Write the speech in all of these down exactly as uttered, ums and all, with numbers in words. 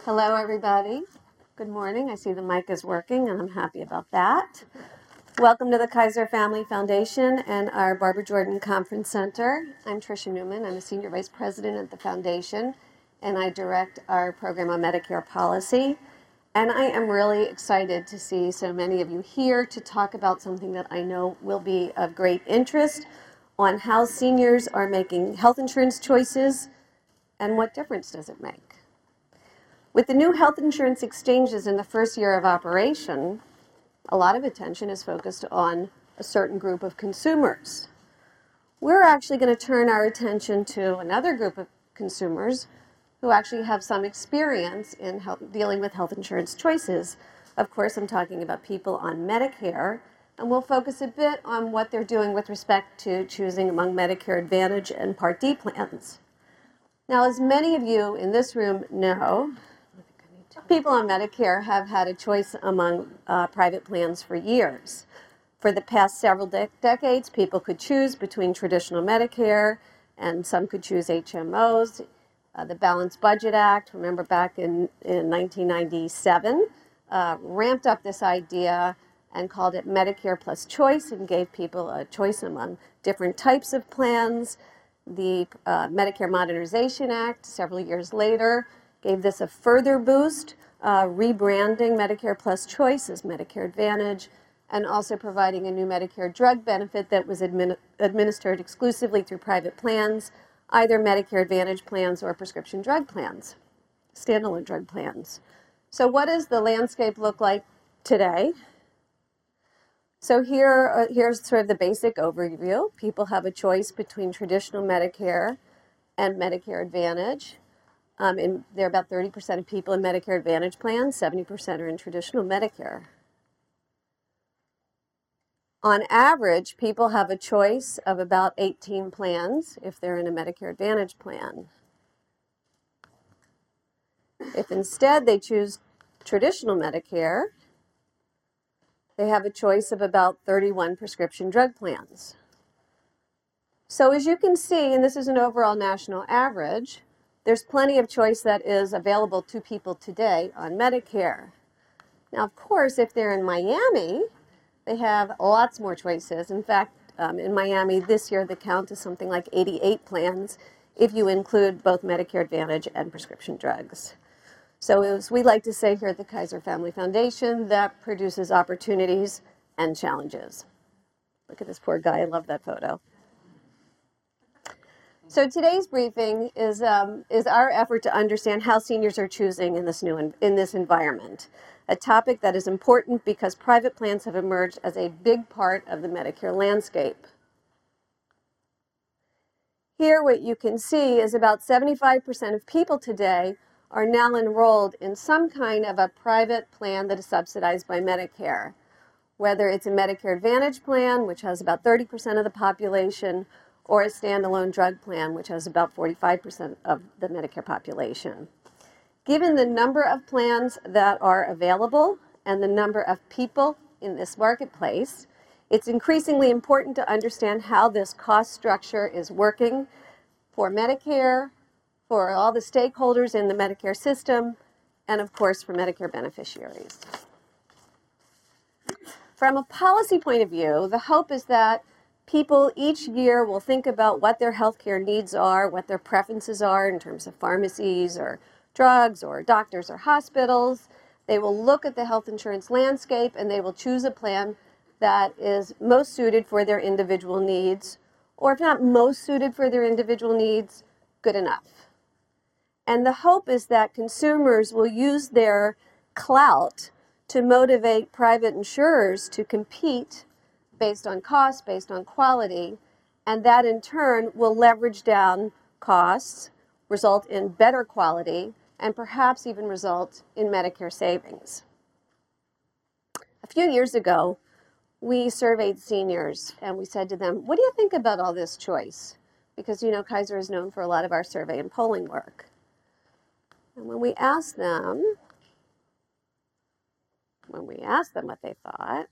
Hello, everybody. Good morning. I see the mic is working, and I'm happy about that. Welcome to the Kaiser Family Foundation and our Barbara Jordan Conference Center. I'm Tricia Newman. I'm a Senior Vice President at the Foundation, and I direct our program on Medicare policy. And I am really excited to see so many of you here to talk about something that I know will be of great interest on how seniors are making health insurance choices and what difference does it make. With the new health insurance exchanges in the first year of operation, a lot of attention is focused on a certain group of consumers. We're actually going to turn our attention to another group of consumers who actually have some experience in health, dealing with health insurance choices. Of course, I'm talking about people on Medicare, and we'll focus a bit on what they're doing with respect to choosing among Medicare Advantage and Part D plans. Now, as many of you in this room know, people on Medicare have had a choice among uh, private plans for years. For the past several de decades, people could choose between traditional Medicare, and some could choose H M Os. Uh, the Balanced Budget Act, remember back in, in nineteen ninety-seven, uh, ramped up this idea and called it Medicare Plus Choice and gave people a choice among different types of plans. The uh, Medicare Modernization Act, several years later, gave this a further boost, uh, rebranding Medicare Plus Choice as Medicare Advantage, and also providing a new Medicare drug benefit that was admin administered exclusively through private plans, either Medicare Advantage plans or prescription drug plans, standalone drug plans. So what does the landscape look like today? So here, uh, here's sort of the basic overview. People have a choice between traditional Medicare and Medicare Advantage. Um, and there are about thirty percent of people in Medicare Advantage plans, seventy percent are in traditional Medicare. On average, people have a choice of about eighteen plans if they're in a Medicare Advantage plan. If instead they choose traditional Medicare, they have a choice of about thirty-one prescription drug plans. So as you can see, and this is an overall national average, there's plenty of choice that is available to people today on Medicare. Now, of course, if they're in Miami, they have lots more choices. In fact, um, in Miami this year, the count is something like eighty-eight plans if you include both Medicare Advantage and prescription drugs. So as we like to say here at the Kaiser Family Foundation, that produces opportunities and challenges. Look at this poor guy. I love that photo. So today's briefing is, um, is our effort to understand how seniors are choosing in this, new in this environment, a topic that is important because private plans have emerged as a big part of the Medicare landscape. Here what you can see is about seventy-five percent of people today are now enrolled in some kind of a private plan that is subsidized by Medicare, whether it's a Medicare Advantage plan, which has about thirty percent of the population, or a standalone drug plan, which has about forty-five percent of the Medicare population. Given the number of plans that are available and the number of people in this marketplace, it's increasingly important to understand how this cost structure is working for Medicare, for all the stakeholders in the Medicare system, and of course for Medicare beneficiaries. From a policy point of view, the hope is that people each year will think about what their healthcare needs are, what their preferences are in terms of pharmacies or drugs or doctors or hospitals. They will look at the health insurance landscape and they will choose a plan that is most suited for their individual needs, or if not most suited for their individual needs, good enough. And the hope is that consumers will use their clout to motivate private insurers to compete based on cost, based on quality, and that in turn will leverage down costs, result in better quality, and perhaps even result in Medicare savings. A few years ago, we surveyed seniors and we said to them, what do you think about all this choice? Because, you know, Kaiser is known for a lot of our survey and polling work. And when we asked them, when we asked them what they thought,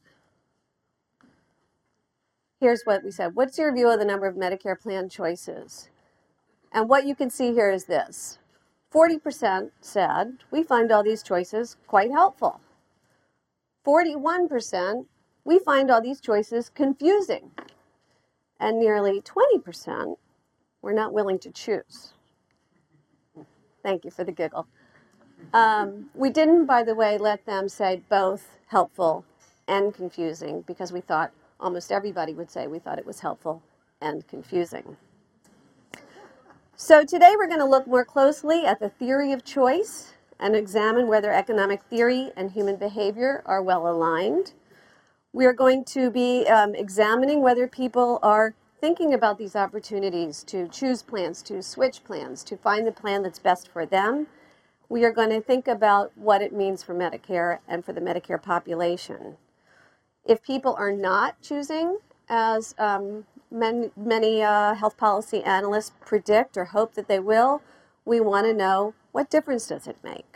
here's what we said. What's your view of the number of Medicare plan choices? And what you can see here is this. forty percent said, we find all these choices quite helpful. forty-one percent, we find all these choices confusing. And nearly twenty percent were not willing to choose. Thank you for the giggle. Um, we didn't, by the way, let them say both helpful and confusing, because we thought almost everybody would say we thought it was helpful and confusing. So today we're going to look more closely at the theory of choice and examine whether economic theory and human behavior are well aligned. We are going to be um, examining whether people are thinking about these opportunities to choose plans, to switch plans, to find the plan that's best for them. We are going to think about what it means for Medicare and for the Medicare population. If people are not choosing, as um, many, many uh, health policy analysts predict or hope that they will, we want to know, what difference does it make?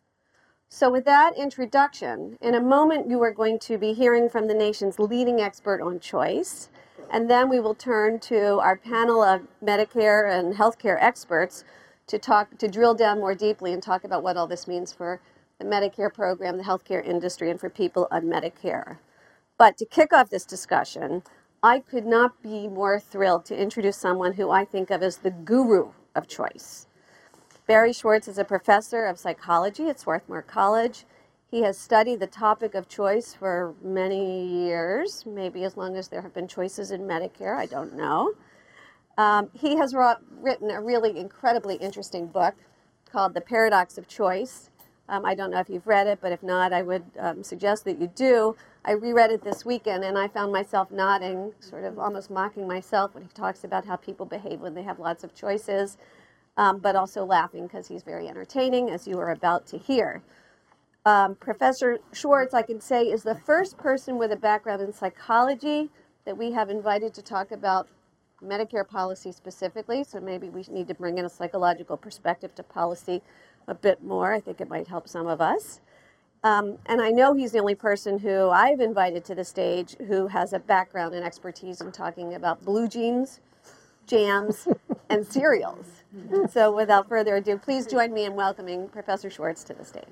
So with that introduction, in a moment you are going to be hearing from the nation's leading expert on choice, and then we will turn to our panel of Medicare and healthcare experts to talk, to drill down more deeply and talk about what all this means for the Medicare program, the healthcare industry, and for people on Medicare. But to kick off this discussion, I could not be more thrilled to introduce someone who I think of as the guru of choice. Barry Schwartz is a professor of psychology at Swarthmore College. He has studied the topic of choice for many years, maybe as long as there have been choices in Medicare, I don't know. Um, he has wrought, written a really incredibly interesting book called The Paradox of Choice. Um, I don't know if you've read it, but if not, I would um, suggest that you do. I reread it this weekend, and I found myself nodding, sort of almost mocking myself when he talks about how people behave when they have lots of choices, um, but also laughing because he's very entertaining, as you are about to hear. Um, Professor Schwartz, I can say, is the first person with a background in psychology that we have invited to talk about Medicare policy specifically, so maybe we need to bring in a psychological perspective to policy a bit more. I think it might help some of us. Um, and I know he's the only person who I've invited to the stage who has a background and expertise in talking about blue jeans, jams, and cereals. So without further ado, please join me in welcoming Professor Schwartz to the stage.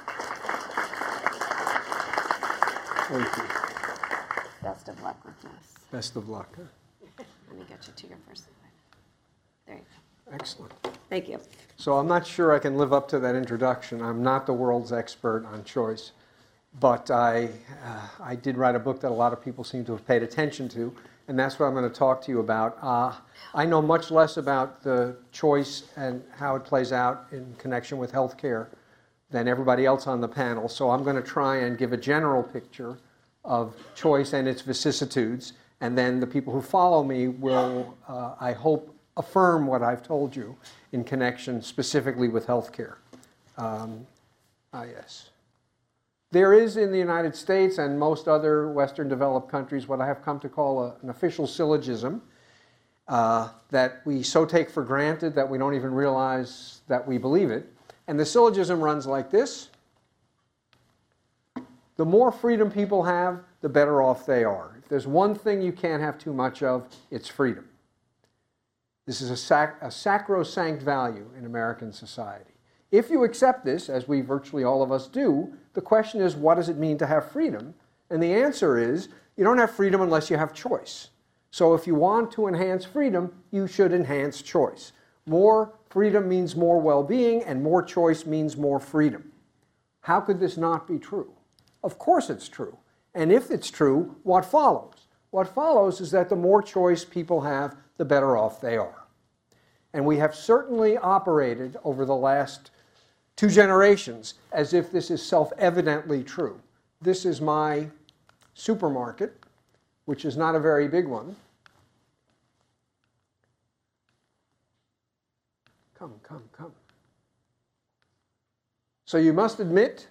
Thank you. Best of luck with this. Best of luck. Huh? Let me get you to your first slide. There you go. Excellent. Thank you. So I'm not sure I can live up to that introduction. I'm not the world's expert on choice, but I, uh, I did write a book that a lot of people seem to have paid attention to, and that's what I'm going to talk to you about. Uh, I know much less about the choice and how it plays out in connection with healthcare than everybody else on the panel, so I'm going to try and give a general picture of choice and its vicissitudes, and then the people who follow me will, uh, I hope, affirm what I've told you in connection specifically with healthcare. Um, ah, yes. There is in the United States and most other Western developed countries what I have come to call a, an official syllogism uh, that we so take for granted that we don't even realize that we believe it. And the syllogism runs like this. The more freedom people have, the better off they are. If there's one thing you can't have too much of, it's freedom. This is a, sac a sacrosanct value in American society. If you accept this, as we virtually all of us do, the question is, what does it mean to have freedom? And the answer is, you don't have freedom unless you have choice. So if you want to enhance freedom, you should enhance choice. More freedom means more well-being, and more choice means more freedom. How could this not be true? Of course it's true. And if it's true, what follows? What follows is that the more choice people have, the better off they are. And we have certainly operated over the last two generations as if this is self-evidently true. This is my supermarket, which is not a very big one. Come, come, come. So you must admit,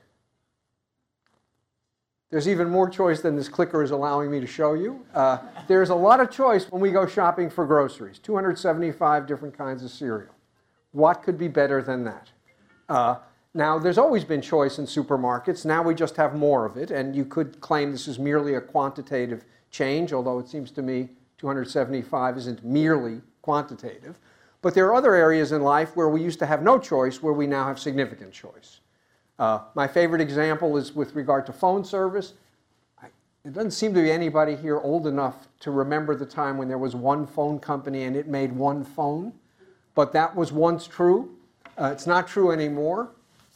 there's even more choice than this clicker is allowing me to show you. Uh, there's a lot of choice when we go shopping for groceries. two hundred seventy-five different kinds of cereal. What could be better than that? Uh, now, there's always been choice in supermarkets. Now we just have more of it. And you could claim this is merely a quantitative change, although it seems to me two hundred seventy-five isn't merely quantitative. But there are other areas in life where we used to have no choice, where we now have significant choice. Uh, my favorite example is with regard to phone service. I, it doesn't seem to be anybody here old enough to remember the time when there was one phone company and it made one phone. But that was once true. Uh, it's not true anymore.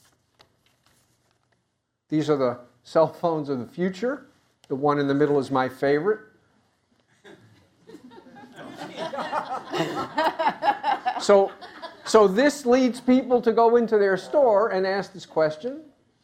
These are the cell phones of the future. The one in the middle is my favorite. So, so this leads people to go into their store and ask this question.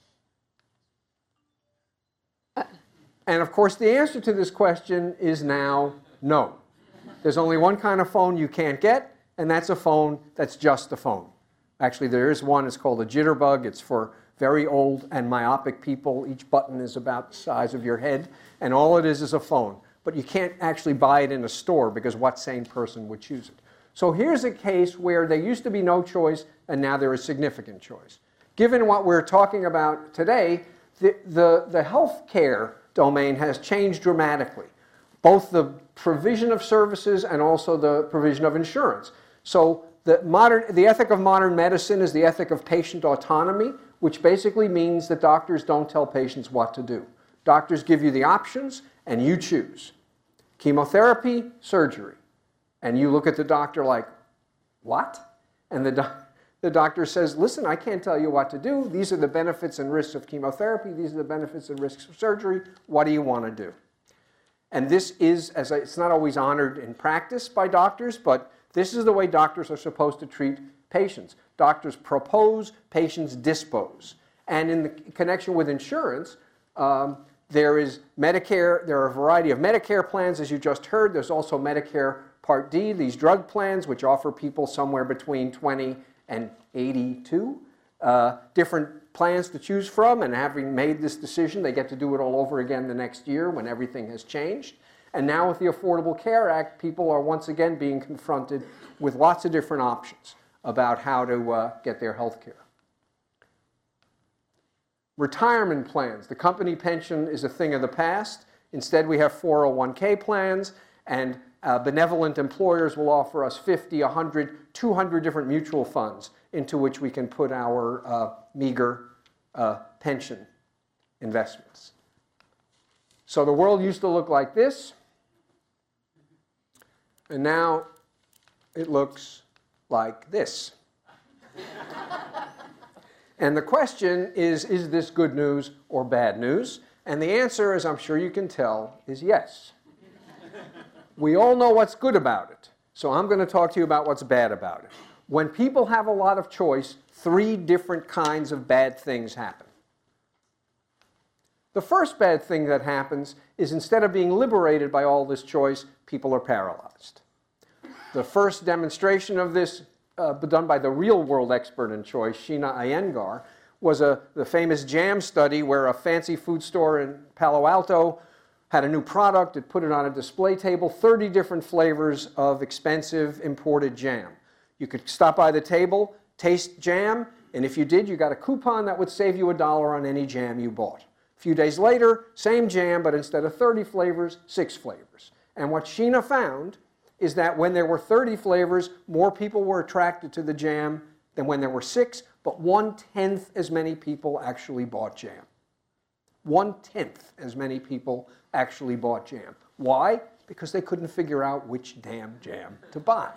And of course, the answer to this question is now no. There's only one kind of phone you can't get, and that's a phone that's just a phone. Actually, there is one. It's called a jitterbug. It's for very old and myopic people. Each button is about the size of your head, and all it is is a phone. But you can't actually buy it in a store because what sane person would choose it? So here's a case where there used to be no choice, and now there is significant choice. Given what we're talking about today, the, the, the healthcare domain has changed dramatically, both the provision of services and also the provision of insurance. So the, modern, the ethic of modern medicine is the ethic of patient autonomy, which basically means that doctors don't tell patients what to do. Doctors give you the options, and you choose. Chemotherapy, surgery. And you look at the doctor like, what? And the, doc the doctor says, listen, I can't tell you what to do. These are the benefits and risks of chemotherapy. These are the benefits and risks of surgery. What do you want to do? And this is, as I, it's not always honored in practice by doctors, but this is the way doctors are supposed to treat patients. Doctors propose, patients dispose. And in the connection with insurance, um, there is Medicare, there are a variety of Medicare plans, as you just heard. There's also Medicare Part D, these drug plans, which offer people somewhere between twenty and eighty-two uh, different plans to choose from. And having made this decision, they get to do it all over again the next year when everything has changed. And now with the Affordable Care Act, people are once again being confronted with lots of different options about how to uh, get their health care. Retirement plans. The company pension is a thing of the past. Instead, we have four oh one K plans, and uh, benevolent employers will offer us fifty, one hundred, two hundred different mutual funds into which we can put our uh, meager uh, pension investments. So the world used to look like this, and now it looks like this. And the question is, is this good news or bad news? And the answer, as I'm sure you can tell, is yes. We all know what's good about it, so I'm going to talk to you about what's bad about it. When people have a lot of choice, three different kinds of bad things happen. The first bad thing that happens is instead of being liberated by all this choice, people are paralyzed. The first demonstration of this Uh, done by the real-world expert in choice, Sheena Iyengar, was a, the famous jam study where a fancy food store in Palo Alto had a new product. It put it on a display table, thirty different flavors of expensive imported jam. You could stop by the table, taste jam, and if you did, you got a coupon that would save you a dollar on any jam you bought. A few days later, same jam, but instead of thirty flavors, six flavors. And what Sheena found is that when there were thirty flavors, more people were attracted to the jam than when there were six, but one-tenth as many people actually bought jam. One-tenth as many people actually bought jam. Why? Because they couldn't figure out which damn jam to buy.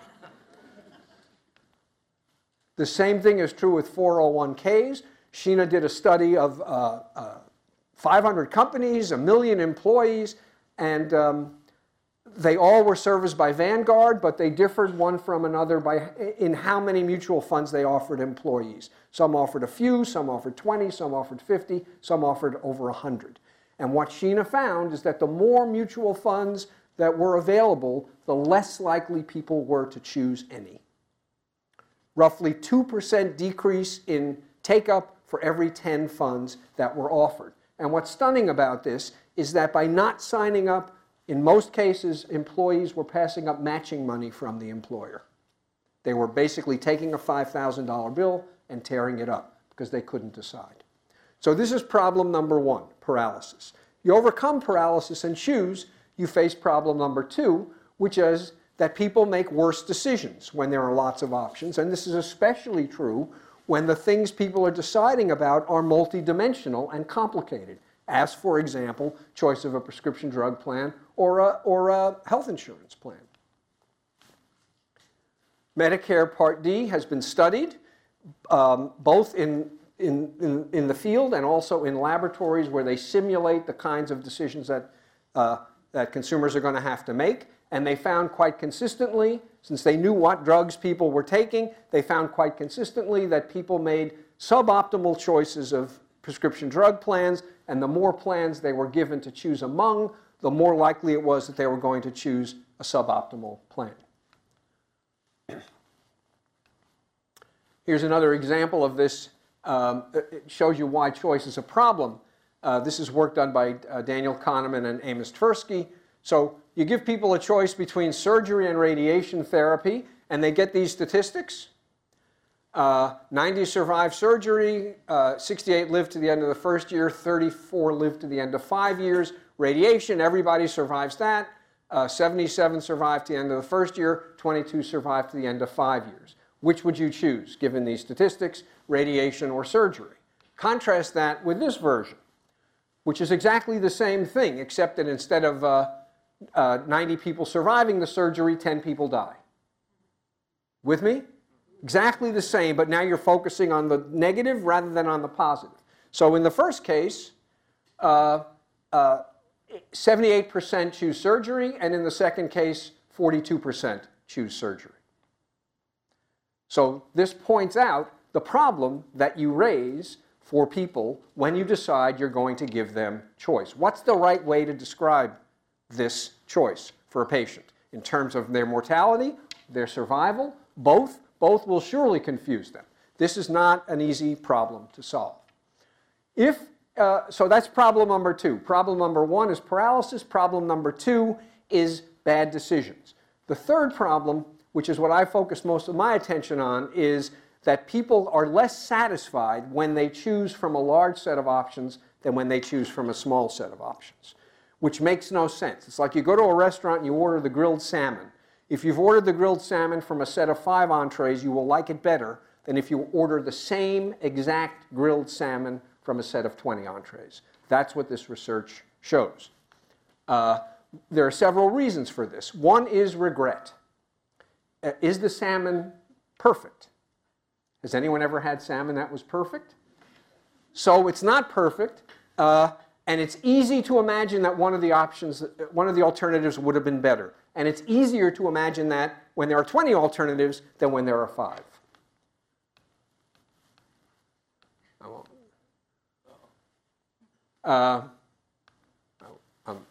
The same thing is true with four oh one Ks. Sheena did a study of uh, uh, five hundred companies, a million employees, and um, they all were serviced by Vanguard, but they differed one from another by, in how many mutual funds they offered employees. Some offered a few, some offered twenty, some offered fifty, some offered over one hundred. And what Sheena found is that the more mutual funds that were available, the less likely people were to choose any. Roughly two percent decrease in take-up for every ten funds that were offered. And what's stunning about this is that by not signing up, in most cases, employees were passing up matching money from the employer. They were basically taking a five thousand dollar bill and tearing it up because they couldn't decide. So this is problem number one, paralysis. You overcome paralysis and choose, you face problem number two, which is that people make worse decisions when there are lots of options. And this is especially true when the things people are deciding about are multidimensional and complicated, as, for example, choice of a prescription drug plan or a, or a health insurance plan. Medicare Part D has been studied um, both in, in, in, in the field and also in laboratories where they simulate the kinds of decisions that, uh, that consumers are going to have to make. And they found quite consistently, since they knew what drugs people were taking, they found quite consistently that people made suboptimal choices of prescription drug plans, and the more plans they were given to choose among, the more likely it was that they were going to choose a suboptimal plan. Here's another example of this. Um, it shows you why choice is a problem. Uh, this is work done by uh, Daniel Kahneman and Amos Tversky. So you give people a choice between surgery and radiation therapy, and they get these statistics. Uh, ninety survived surgery, uh, sixty-eight lived to the end of the first year, thirty-four lived to the end of five years. Radiation, everybody survives that. Uh, seventy-seven survived to the end of the first year, twenty-two survived to the end of five years. Which would you choose, given these statistics, radiation or surgery? Contrast that with this version, which is exactly the same thing, except that instead of uh, uh, ninety people surviving the surgery, ten people die. With me? Exactly the same, but now you're focusing on the negative rather than on the positive. So in the first case, uh, uh, seventy-eight percent choose surgery, and in the second case, forty-two percent choose surgery. So this points out the problem that you raise for people when you decide you're going to give them choice. What's the right way to describe this choice for a patient in terms of their mortality, their survival? Both, both will surely confuse them. This is not an easy problem to solve. If, uh, so that's problem number two. Problem number one is paralysis. Problem number two is bad decisions. The third problem, which is what I focus most of my attention on, is that people are less satisfied when they choose from a large set of options than when they choose from a small set of options, which makes no sense. It's like you go to a restaurant and you order the grilled salmon. If you've ordered the grilled salmon from a set of five entrees, you will like it better than if you order the same exact grilled salmon from a set of twenty entrees. That's what this research shows. Uh, there are several reasons for this. One is regret. Uh, is the salmon perfect? Has anyone ever had salmon that was perfect? So it's not perfect, uh, and it's easy to imagine that one of the options, one of the alternatives would have been better. And it's easier to imagine that when there are twenty alternatives than when there are five. I won't. Uh, um,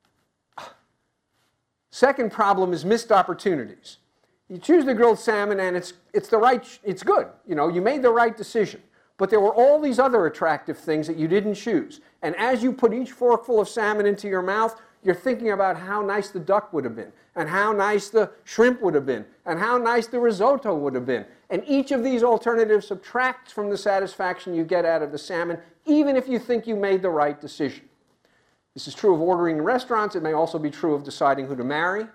second problem is missed opportunities. You choose the grilled salmon and it's, it's the right, it's good. You know, you made the right decision. But there were all these other attractive things that you didn't choose. And as you put each forkful of salmon into your mouth, you're thinking about how nice the duck would have been, and how nice the shrimp would have been, and how nice the risotto would have been. And each of these alternatives subtracts from the satisfaction you get out of the salmon, even if you think you made the right decision. This is true of ordering in restaurants. It may also be true of deciding who to marry.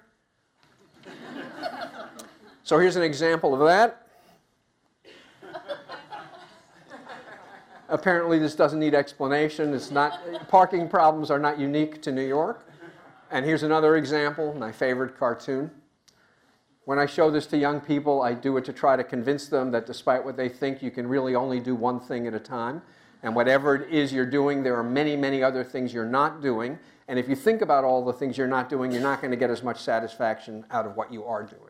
So here's an example of that. Apparently this doesn't need explanation. It's not, parking problems are not unique to New York. And here's another example, my favorite cartoon. When I show this to young people, I do it to try to convince them that despite what they think, you can really only do one thing at a time. And whatever it is you're doing, there are many, many other things you're not doing. And if you think about all the things you're not doing, you're not going to get as much satisfaction out of what you are doing.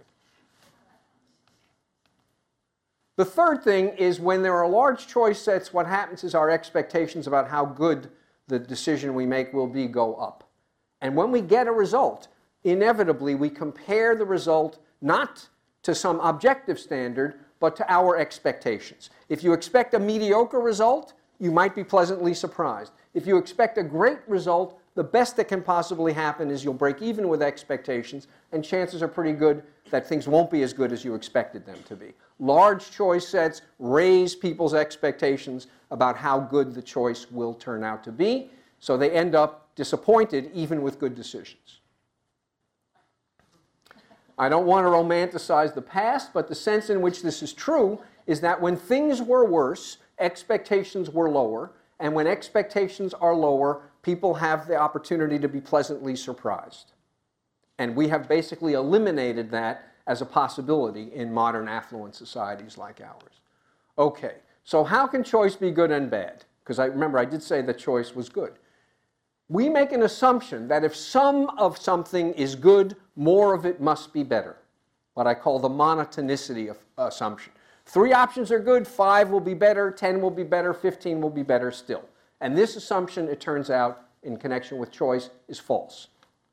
The third thing is when there are large choice sets, what happens is our expectations about how good the decision we make will be go up. And when we get a result, inevitably we compare the result not to some objective standard, but to our expectations. If you expect a mediocre result, you might be pleasantly surprised. If you expect a great result, the best that can possibly happen is you'll break even with expectations, and chances are pretty good that things won't be as good as you expected them to be. Large choice sets raise people's expectations about how good the choice will turn out to be, so they end up disappointed even with good decisions. I don't want to romanticize the past, but the sense in which this is true is that when things were worse, expectations were lower, and when expectations are lower, people have the opportunity to be pleasantly surprised. And we have basically eliminated that as a possibility in modern affluent societies like ours. Okay, so how can choice be good and bad? Because I remember I did say that choice was good. We make an assumption that if some of something is good, more of it must be better. What I call the monotonicity of assumption. Three options are good, five will be better, ten will be better, fifteen will be better still. And this assumption, it turns out, in connection with choice, is false.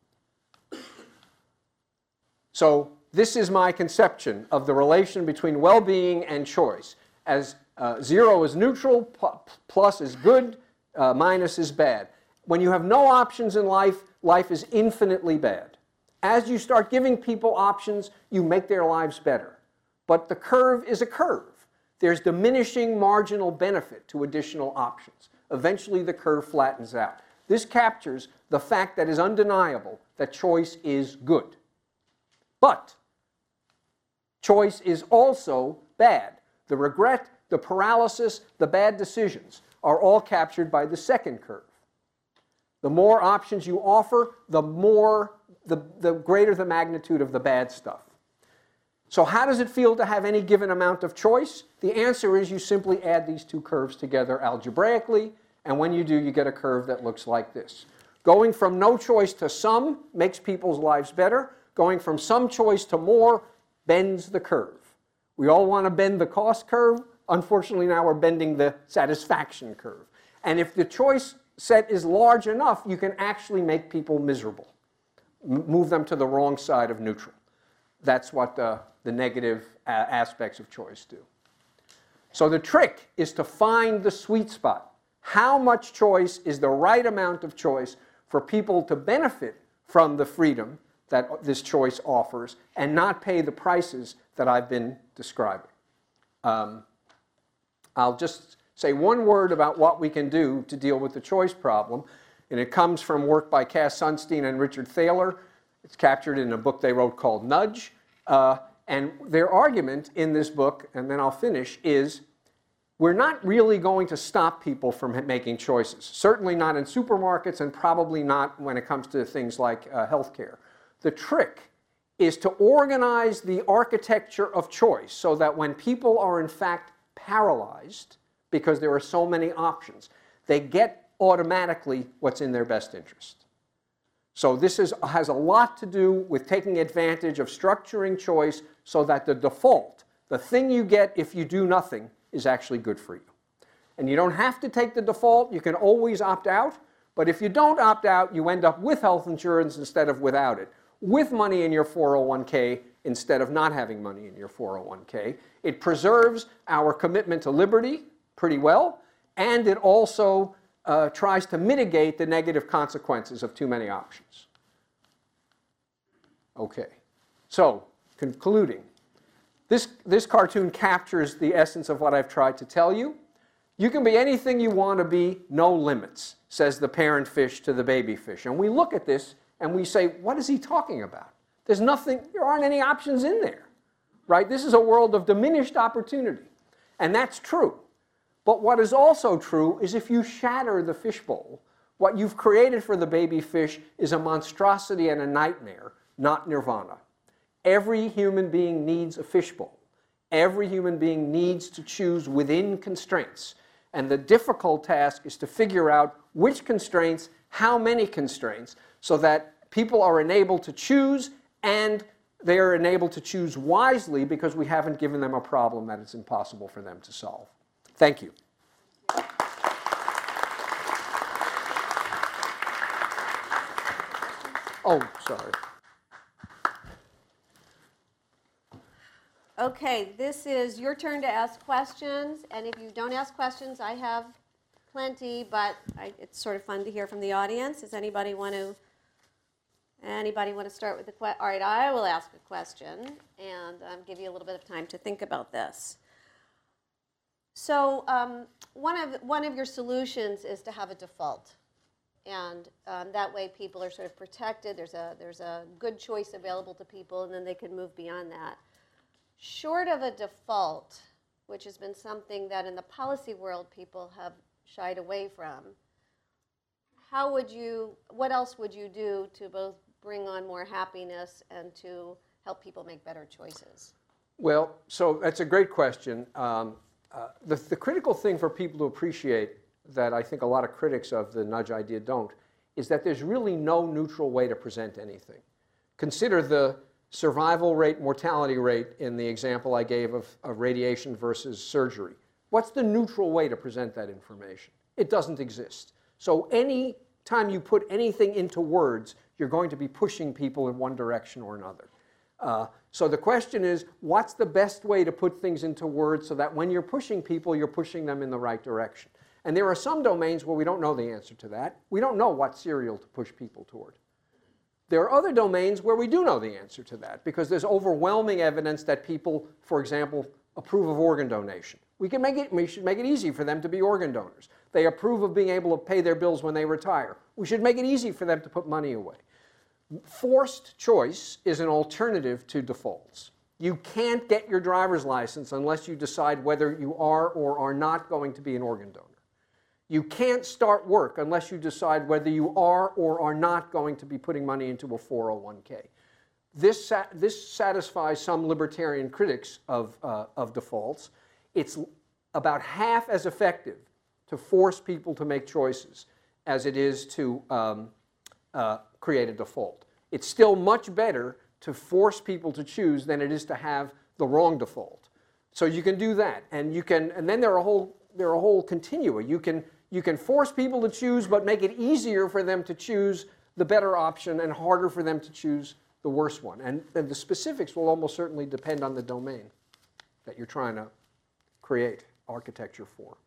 So this is my conception of the relation between well-being and choice. As uh, zero is neutral, plus is good, uh, minus is bad. When you have no options in life, life is infinitely bad. As you start giving people options, you make their lives better. But the curve is a curve. There's diminishing marginal benefit to additional options. Eventually, the curve flattens out. This captures the fact that is undeniable, that choice is good. But choice is also bad. The regret, the paralysis, the bad decisions are all captured by the second curve. The more options you offer, the more, the, the greater the magnitude of the bad stuff. So how does it feel to have any given amount of choice? The answer is you simply add these two curves together algebraically, and when you do, you get a curve that looks like this. Going from no choice to some makes people's lives better. Going from some choice to more bends the curve. We all want to bend the cost curve. Unfortunately, now we're bending the satisfaction curve. And if the choice set is large enough, you can actually make people miserable. M- move them to the wrong side of neutral. That's what the, the negative uh, aspects of choice do. So the trick is to find the sweet spot. How much choice is the right amount of choice for people to benefit from the freedom that this choice offers and not pay the prices that I've been describing. Um, I'll just say one word about what we can do to deal with the choice problem, and it comes from work by Cass Sunstein and Richard Thaler. It's captured in a book they wrote called Nudge, uh, and their argument in this book, and then I'll finish, is we're not really going to stop people from making choices. Certainly not in supermarkets, and probably not when it comes to things like uh, healthcare. The trick is to organize the architecture of choice so that when people are in fact paralyzed because there are so many options, they get automatically what's in their best interest. So this is, has a lot to do with taking advantage of structuring choice so that the default, the thing you get if you do nothing, is actually good for you. And you don't have to take the default. You can always opt out. But if you don't opt out, you end up with health insurance instead of without it, with money in your four oh one K instead of not having money in your four oh one K. It preserves our commitment to liberty pretty well, and it also uh, tries to mitigate the negative consequences of too many options. Okay, so concluding, this, this cartoon captures the essence of what I've tried to tell you. You can be anything you want to be, no limits, says the parent fish to the baby fish. And we look at this and we say, what is he talking about? There's nothing, there aren't any options in there, right? This is a world of diminished opportunity. And that's true. But what is also true is if you shatter the fishbowl, what you've created for the baby fish is a monstrosity and a nightmare, not nirvana. Every human being needs a fishbowl. Every human being needs to choose within constraints. And the difficult task is to figure out which constraints, how many constraints, so that people are enabled to choose, and they are enabled to choose wisely because we haven't given them a problem that it's impossible for them to solve. Thank you. Oh, sorry. Okay, this is your turn to ask questions, and if you don't ask questions, I have plenty, but I, it's sort of fun to hear from the audience. Does anybody want to, anybody want to start with a question? All right, I will ask a question and um, give you a little bit of time to think about this. So um, one of one of your solutions is to have a default, And um, that way people are sort of protected. There's a, there's a good choice available to people, and then they can move beyond that. Short of a default, which has been something that in the policy world people have shied away from, how would you, what else would you do to both bring on more happiness and to help people make better choices? Well, so that's a great question. Um, uh, the, the critical thing for people to appreciate that I think a lot of critics of the nudge idea don't, is that there's really no neutral way to present anything. Consider the survival rate, mortality rate in the example I gave of, of radiation versus surgery. What's the neutral way to present that information? It doesn't exist. So any time you put anything into words, you're going to be pushing people in one direction or another. Uh, so the question is, what's the best way to put things into words so that when you're pushing people, you're pushing them in the right direction? And there are some domains where we don't know the answer to that. We don't know what cereal to push people toward. There are other domains where we do know the answer to that because there's overwhelming evidence that people, for example, approve of organ donation. We can make it, we should make it easy for them to be organ donors. They approve of being able to pay their bills when they retire. We should make it easy for them to put money away. Forced choice is an alternative to defaults. You can't get your driver's license unless you decide whether you are or are not going to be an organ donor. You can't start work unless you decide whether you are or are not going to be putting money into a four oh one K. This, sa this satisfies some libertarian critics of, uh, of defaults. It's about half as effective to force people to make choices as it is to um, uh, create a default. It's still much better to force people to choose than it is to have the wrong default. So you can do that, and you can, and then there are a whole, there are a whole continua. You can, you can force people to choose, but make it easier for them to choose the better option and harder for them to choose the worse one. And, and the specifics will almost certainly depend on the domain that you're trying to create architecture for.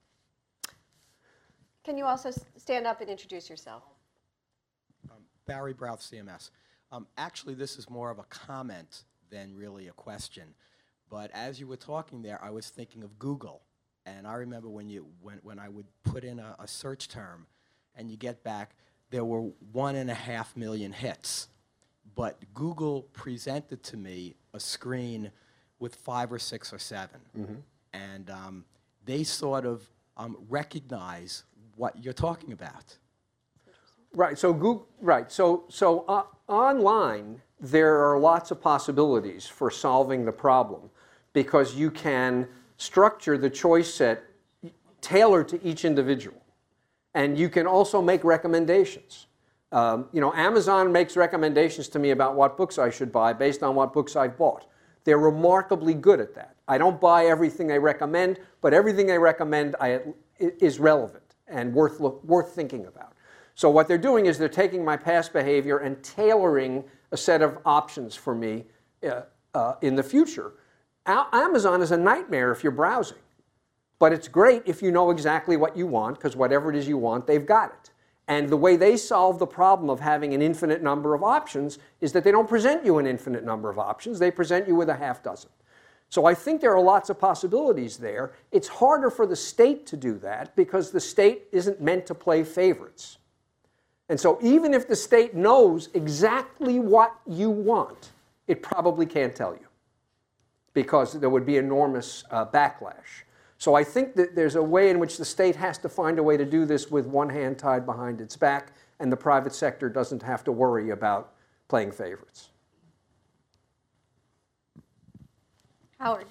Can you also stand up and introduce yourself? Um, Barry Brouth, C M S. Um, actually, this is more of a comment than really a question. But as you were talking there, I was thinking of Google. And I remember when, you, when, when I would put in a, a search term and you get back, there were one and a half million hits. But Google presented to me a screen with five or six or seven. Mm-hmm. And um, they sort of um, recognize what you're talking about. Right. So Google, right. So so uh, online there are lots of possibilities for solving the problem because you can structure the choice set tailored to each individual, and you can also make recommendations. Um, you know, Amazon makes recommendations to me about what books I should buy based on what books I've bought. They're remarkably good at that. I don't buy everything they recommend, but everything they recommend I, is relevant and worth look, worth thinking about. So what they're doing is they're taking my past behavior and tailoring a set of options for me uh, uh, in the future. A- Amazon is a nightmare if you're browsing, but it's great if you know exactly what you want, because whatever it is you want, they've got it. And the way they solve the problem of having an infinite number of options is that they don't present you an infinite number of options. They present you with a half dozen. So I think there are lots of possibilities there. It's harder for the state to do that because the state isn't meant to play favorites. And so even if the state knows exactly what you want, it probably can't tell you because there would be enormous uh, backlash. So I think that there's a way in which the state has to find a way to do this with one hand tied behind its back, and the private sector doesn't have to worry about playing favorites. Howard.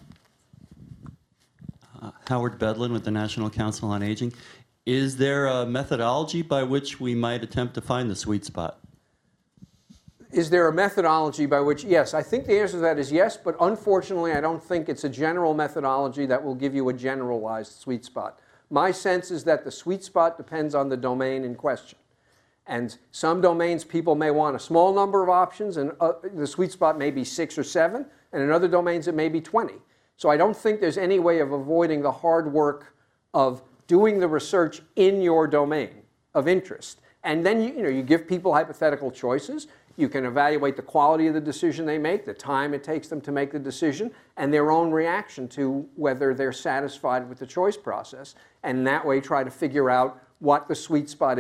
Uh, Howard Bedlin with the National Council on Aging. Is there a methodology by which we might attempt to find the sweet spot? Is there a methodology by which, yes, I think the answer to that is yes, but unfortunately I don't think it's a general methodology that will give you a generalized sweet spot. My sense is that the sweet spot depends on the domain in question. And some domains people may want a small number of options, and uh, the sweet spot may be six or seven, and in other domains it may be twenty. So I don't think there's any way of avoiding the hard work of doing the research in your domain of interest. And then you, you know, you give people hypothetical choices. You can evaluate the quality of the decision they make, the time it takes them to make the decision, and their own reaction to whether they're satisfied with the choice process. And that way try to figure out what the sweet spot is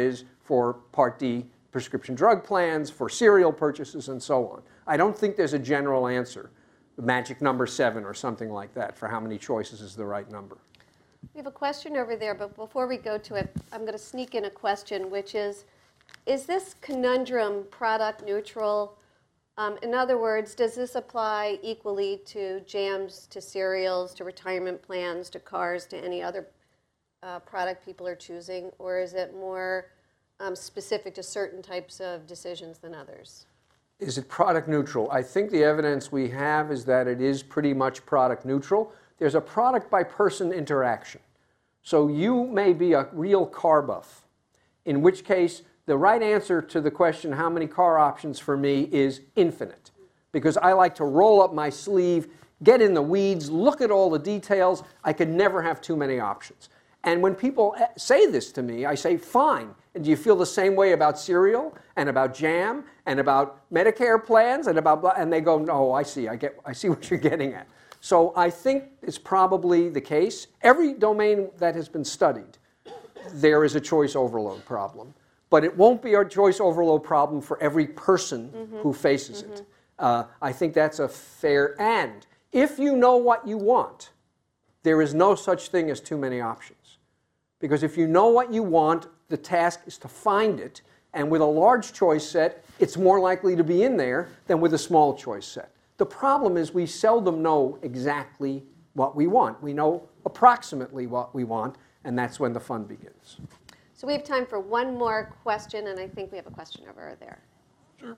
for Part D prescription drug plans, for cereal purchases, and so on. I don't think there's a general answer, the magic number seven or something like that, for how many choices is the right number. We have a question over there, but before we go to it, I'm going to sneak in a question, which is, is this conundrum product neutral? Um, in other words, does this apply equally to jams, to cereals, to retirement plans, to cars, to any other uh, product people are choosing? Or is it more um, specific to certain types of decisions than others? Is it product neutral? I think the evidence we have is that it is pretty much product neutral. There's a product by person interaction. So you may be a real car buff, in which case the right answer to the question, how many car options for me, is infinite. Because I like to roll up my sleeve, get in the weeds, look at all the details. I could never have too many options. And when people say this to me, I say, fine. And do you feel the same way about cereal and about jam and about Medicare plans and about blah? And they go, no, I see. I get. I see what you're getting at. So I think it's probably the case. Every domain that has been studied, there is a choice overload problem. But it won't be a choice overload problem for every person mm-hmm. who faces mm-hmm. it. Uh, I think that's a fair, and if you know what you want, there is no such thing as too many options. Because if you know what you want, the task is to find it, and with a large choice set, it's more likely to be in there than with a small choice set. The problem is we seldom know exactly what we want. We know approximately what we want, and that's when the fun begins. So we have time for one more question, and I think we have a question over there. Sure.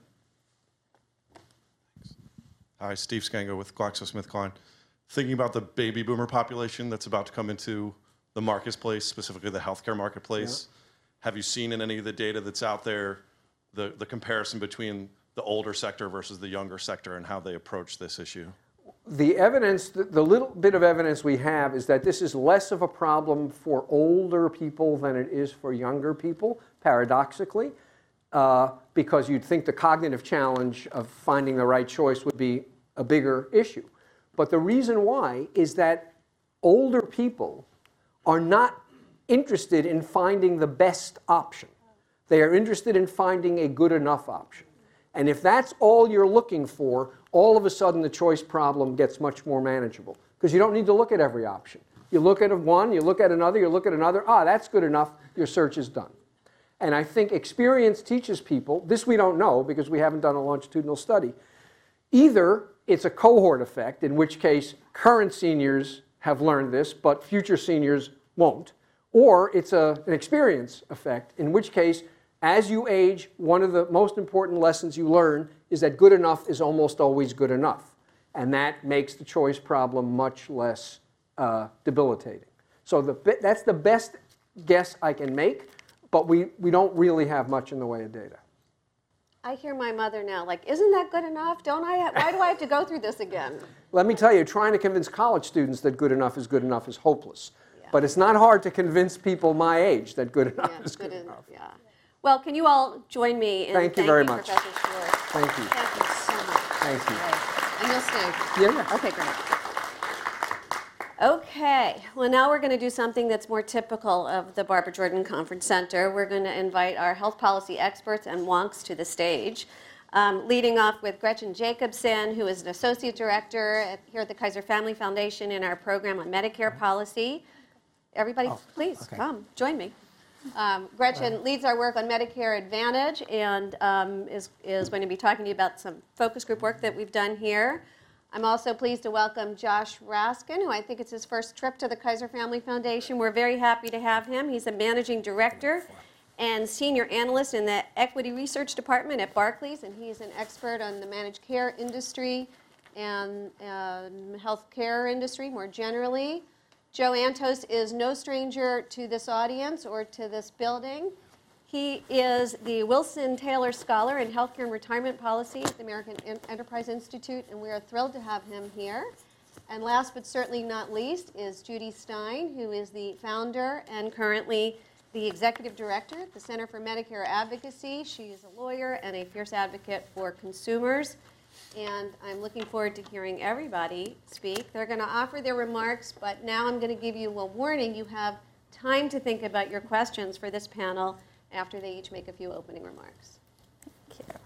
Hi, Steve Scango with GlaxoSmithKline. Thinking about the baby boomer population that's about to come into the marketplace, specifically the healthcare marketplace, yeah. Have you seen in any of the data that's out there the, the comparison between the older sector versus the younger sector and how they approach this issue? The evidence, the, the little bit of evidence we have is that this is less of a problem for older people than it is for younger people, paradoxically, uh, because you'd think the cognitive challenge of finding the right choice would be a bigger issue. But the reason why is that older people are not interested in finding the best option. They are interested in finding a good enough option. And if that's all you're looking for, all of a sudden the choice problem gets much more manageable. Because you don't need to look at every option. You look at one, you look at another, you look at another, ah, that's good enough, your search is done. And I think experience teaches people, this we don't know because we haven't done a longitudinal study, either it's a cohort effect, in which case current seniors have learned this, but future seniors won't. Or it's a, an experience effect, in which case, as you age, one of the most important lessons you learn is that good enough is almost always good enough. And that makes the choice problem much less uh, debilitating. So the, that's the best guess I can make, but we, we don't really have much in the way of data. I hear my mother now, like, isn't that good enough? Don't I? Ha- why do I have to go through this again? Let me tell you, trying to convince college students that good enough is good enough is hopeless. Yeah. But it's not hard to convince people my age that good enough yeah, is good, good enough. enough. Yeah. Well, can you all join me in Thank you very much. Professor Schwartz? Thank you. Thank you so much. Thank you. Great. And you'll stay? Yeah, yeah. Okay, great. Okay, well now we're going to do something that's more typical of the Barbara Jordan Conference Center. We're going to invite our health policy experts and wonks to the stage. Um, leading off with Gretchen Jacobson, who is an associate director at, here at the Kaiser Family Foundation in our program on Medicare policy. Everybody, oh, please okay. come, join me. Um, Gretchen leads our work on Medicare Advantage and um, is, is going to be talking to you about some focus group work that we've done here. I'm also pleased to welcome Josh Raskin, who I think it's his first trip to the Kaiser Family Foundation. We're very happy to have him. He's a managing director and senior analyst in the Equity Research Department at Barclays, and he's an expert on the managed care industry and uh, healthcare industry more generally. Joe Antos is no stranger to this audience or to this building. He is the Wilson Taylor Scholar in Healthcare and Retirement Policy at the American Enterprise Institute, and we are thrilled to have him here. And last but certainly not least is Judy Stein, who is the founder and currently the executive director at the Center for Medicare Advocacy. She is a lawyer and a fierce advocate for consumers. And I'm looking forward to hearing everybody speak. They're going to offer their remarks, but now I'm going to give you a warning. You have time to think about your questions for this panel after they each make a few opening remarks. Thank you.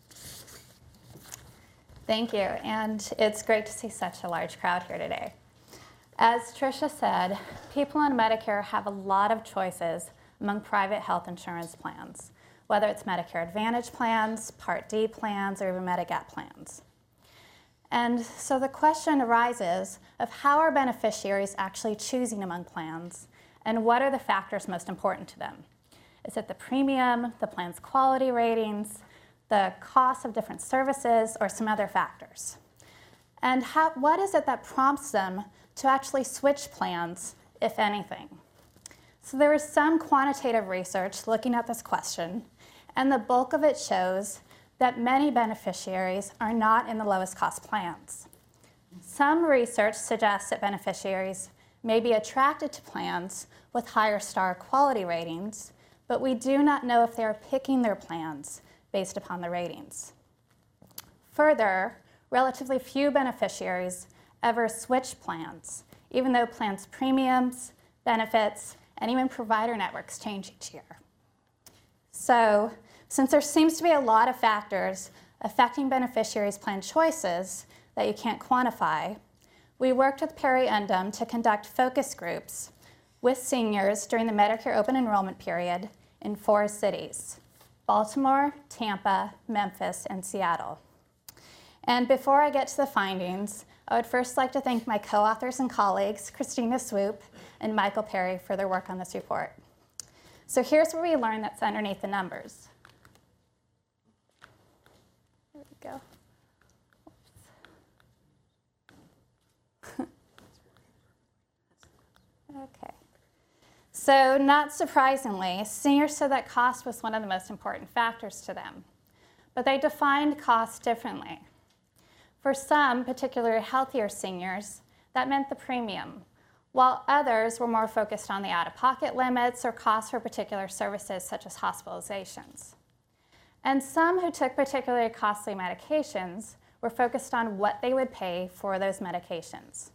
Thank you, and it's great to see such a large crowd here today. As Tricia said, people on Medicare have a lot of choices among private health insurance plans, whether it's Medicare Advantage plans, Part D plans, or even Medigap plans. And so the question arises of how are beneficiaries actually choosing among plans, and what are the factors most important to them? Is it the premium, the plan's quality ratings, the cost of different services, or some other factors? And how, what is it that prompts them to actually switch plans, if anything? So there is some quantitative research looking at this question, and the bulk of it shows that many beneficiaries are not in the lowest cost plans. Some research suggests that beneficiaries may be attracted to plans with higher star quality ratings, but we do not know if they are picking their plans based upon the ratings. Further, relatively few beneficiaries ever switch plans, even though plans' premiums, benefits, and even provider networks change each year. So, since there seems to be a lot of factors affecting beneficiaries' plan choices that you can't quantify, we worked with Perry Undum to conduct focus groups with seniors during the Medicare open enrollment period in four cities: Baltimore, Tampa, Memphis, and Seattle. And before I get to the findings, I would first like to thank my co-authors and colleagues, Christina Swoop and Michael Perry, for their work on this report. So here's where we learn that's underneath the numbers. There we go. Okay. So not surprisingly, seniors said that cost was one of the most important factors to them, but they defined cost differently. For some, particularly healthier seniors, that meant the premium, while others were more focused on the out-of-pocket limits or costs for particular services such as hospitalizations. And some who took particularly costly medications were focused on what they would pay for those medications.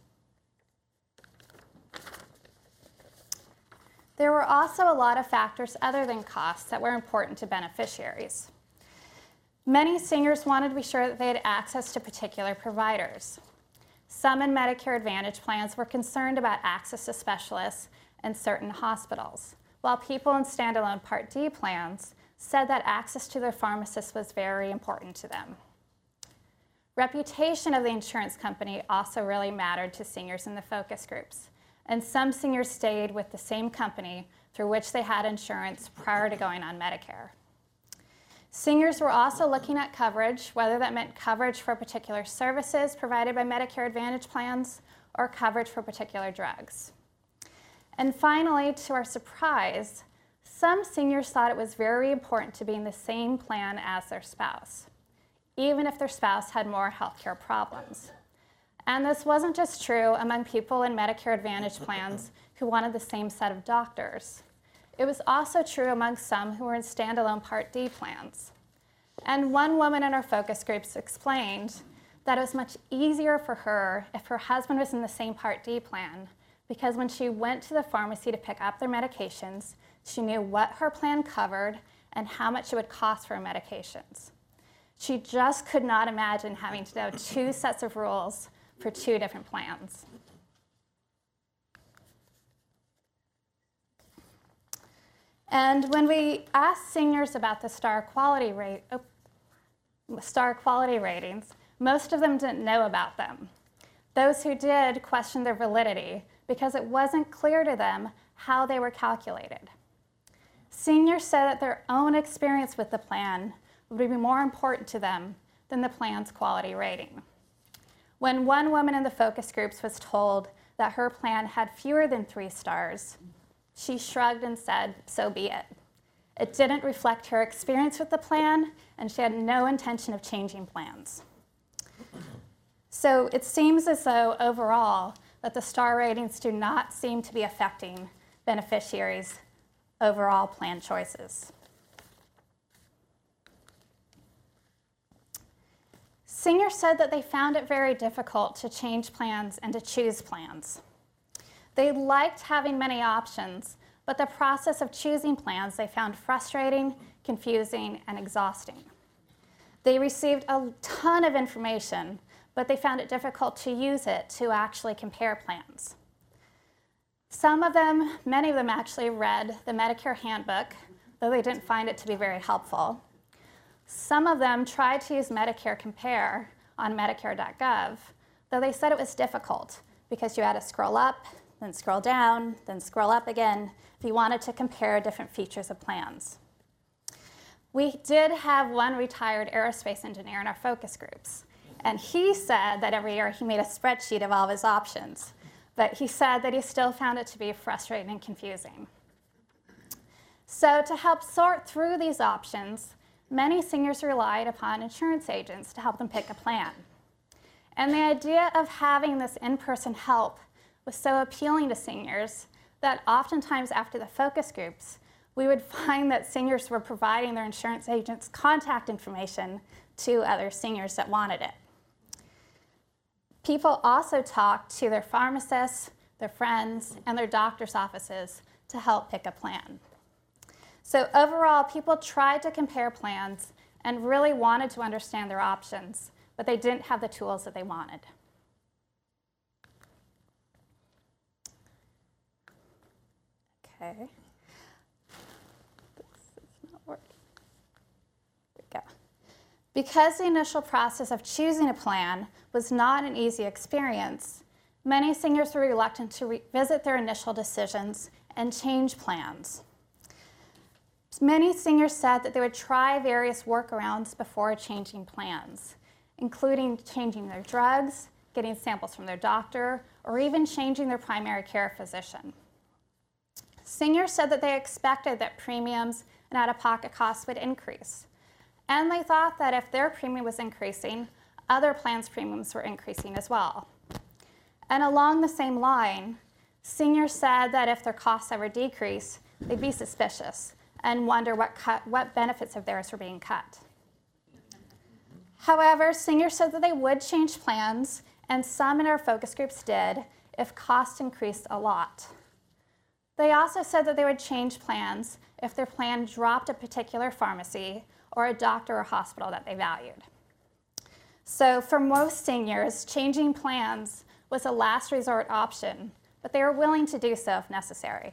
There were also a lot of factors other than costs that were important to beneficiaries. Many seniors wanted to be sure that they had access to particular providers. Some in Medicare Advantage plans were concerned about access to specialists in certain hospitals, while people in standalone Part D plans said that access to their pharmacist was very important to them. Reputation of the insurance company also really mattered to seniors in the focus groups, and some seniors stayed with the same company through which they had insurance prior to going on Medicare. Seniors were also looking at coverage, whether that meant coverage for particular services provided by Medicare Advantage plans or coverage for particular drugs. And finally, to our surprise, some seniors thought it was very important to be in the same plan as their spouse, even if their spouse had more healthcare problems. And this wasn't just true among people in Medicare Advantage plans who wanted the same set of doctors. It was also true among some who were in standalone Part D plans. And one woman in our focus groups explained that it was much easier for her if her husband was in the same Part D plan, because when she went to the pharmacy to pick up their medications, she knew what her plan covered and how much it would cost for her medications. She just could not imagine having to know two sets of rules for two different plans. And when we asked seniors about the star quality rate, oh, star quality ratings, most of them didn't know about them. Those who did questioned their validity because it wasn't clear to them how they were calculated. Seniors said that their own experience with the plan would be more important to them than the plan's quality rating. When one woman in the focus groups was told that her plan had fewer than three stars, she shrugged and said, so be it. It didn't reflect her experience with the plan, and she had no intention of changing plans. So it seems as though overall that the star ratings do not seem to be affecting beneficiaries' overall plan choices. Seniors said that they found it very difficult to change plans and to choose plans. They liked having many options, but the process of choosing plans they found frustrating, confusing, and exhausting. They received a ton of information, but they found it difficult to use it to actually compare plans. Some of them, many of them actually read the Medicare handbook, though they didn't find it to be very helpful. Some of them tried to use Medicare Compare on Medicare dot gov, though they said it was difficult because you had to scroll up, then scroll down, then scroll up again if you wanted to compare different features of plans. We did have one retired aerospace engineer in our focus groups, and he said that every year he made a spreadsheet of all of his options, but he said that he still found it to be frustrating and confusing. So to help sort through these options, many seniors relied upon insurance agents to help them pick a plan. And the idea of having this in-person help was so appealing to seniors that oftentimes after the focus groups, we would find that seniors were providing their insurance agents' contact information to other seniors that wanted it. People also talked to their pharmacists, their friends, and their doctor's offices to help pick a plan. So overall, people tried to compare plans and really wanted to understand their options, but they didn't have the tools that they wanted. Okay. This is not working. There we go. Because the initial process of choosing a plan was not an easy experience, many seniors were reluctant to revisit their initial decisions and change plans. Many seniors said that they would try various workarounds before changing plans, including changing their drugs, getting samples from their doctor, or even changing their primary care physician. Seniors said that they expected that premiums and out-of-pocket costs would increase, and they thought that if their premium was increasing, other plans' premiums were increasing as well. And along the same line, seniors said that if their costs ever decrease, they'd be suspicious and wonder what, cut, what benefits of theirs were being cut. However, seniors said that they would change plans, and some in our focus groups did, if costs increased a lot. They also said that they would change plans if their plan dropped a particular pharmacy or a doctor or hospital that they valued. So for most seniors, changing plans was a last resort option, but they were willing to do so if necessary.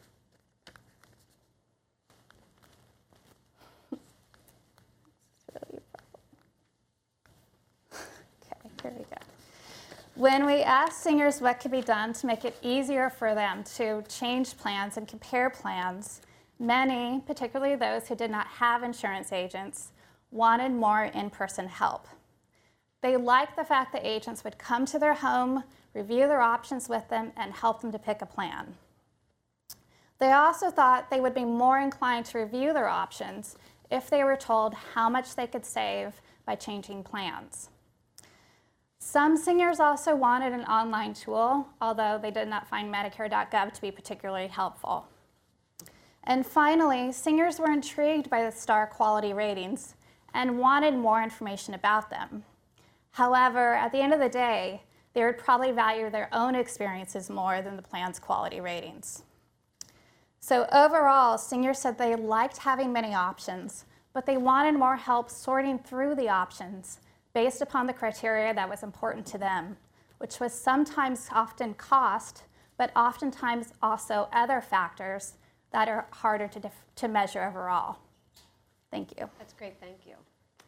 Here we go. When we asked seniors what could be done to make it easier for them to change plans and compare plans, many, particularly those who did not have insurance agents, wanted more in-person help. They liked the fact that agents would come to their home, review their options with them, and help them to pick a plan. They also thought they would be more inclined to review their options if they were told how much they could save by changing plans. Some seniors also wanted an online tool, although they did not find Medicare dot gov to be particularly helpful. And finally, seniors were intrigued by the star quality ratings and wanted more information about them. However, at the end of the day, they would probably value their own experiences more than the plan's quality ratings. So overall, seniors said they liked having many options, but they wanted more help sorting through the options based upon the criteria that was important to them, which was sometimes often cost, but oftentimes also other factors that are harder to, to measure overall. Thank you. That's great, thank you.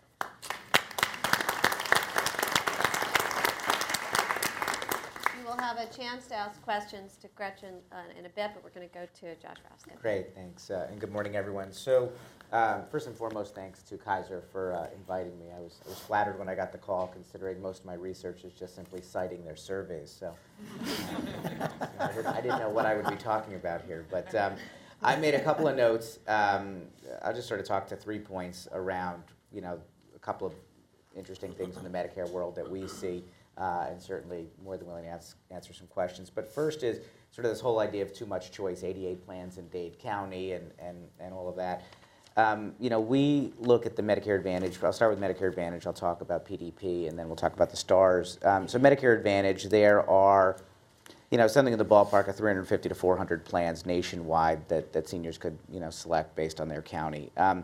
You will have a chance to ask questions to Gretchen uh, in a bit, but we're going to go to Josh Raskin. Great, thanks, uh, and good morning, everyone. So, um, first and foremost, thanks to Kaiser for uh, inviting me. I was, I was flattered when I got the call, considering most of my research is just simply citing their surveys. So, um, I, didn't, I didn't know what I would be talking about here, but um, I made a couple of notes. Um, I'll just sort of talk to three points around, you know, a couple of interesting things in the Medicare world that we see. Uh, and certainly more than willing to ask, answer some questions. But first is sort of this whole idea of too much choice, eighty-eight plans in Dade County and, and, and all of that. Um, you know, we look at the Medicare Advantage. I'll start with Medicare Advantage. I'll talk about P D P, and then we'll talk about the stars. Um, so Medicare Advantage, there are, you know, something in the ballpark of three hundred fifty to four hundred plans nationwide that, that seniors could, you know, select based on their county. Um,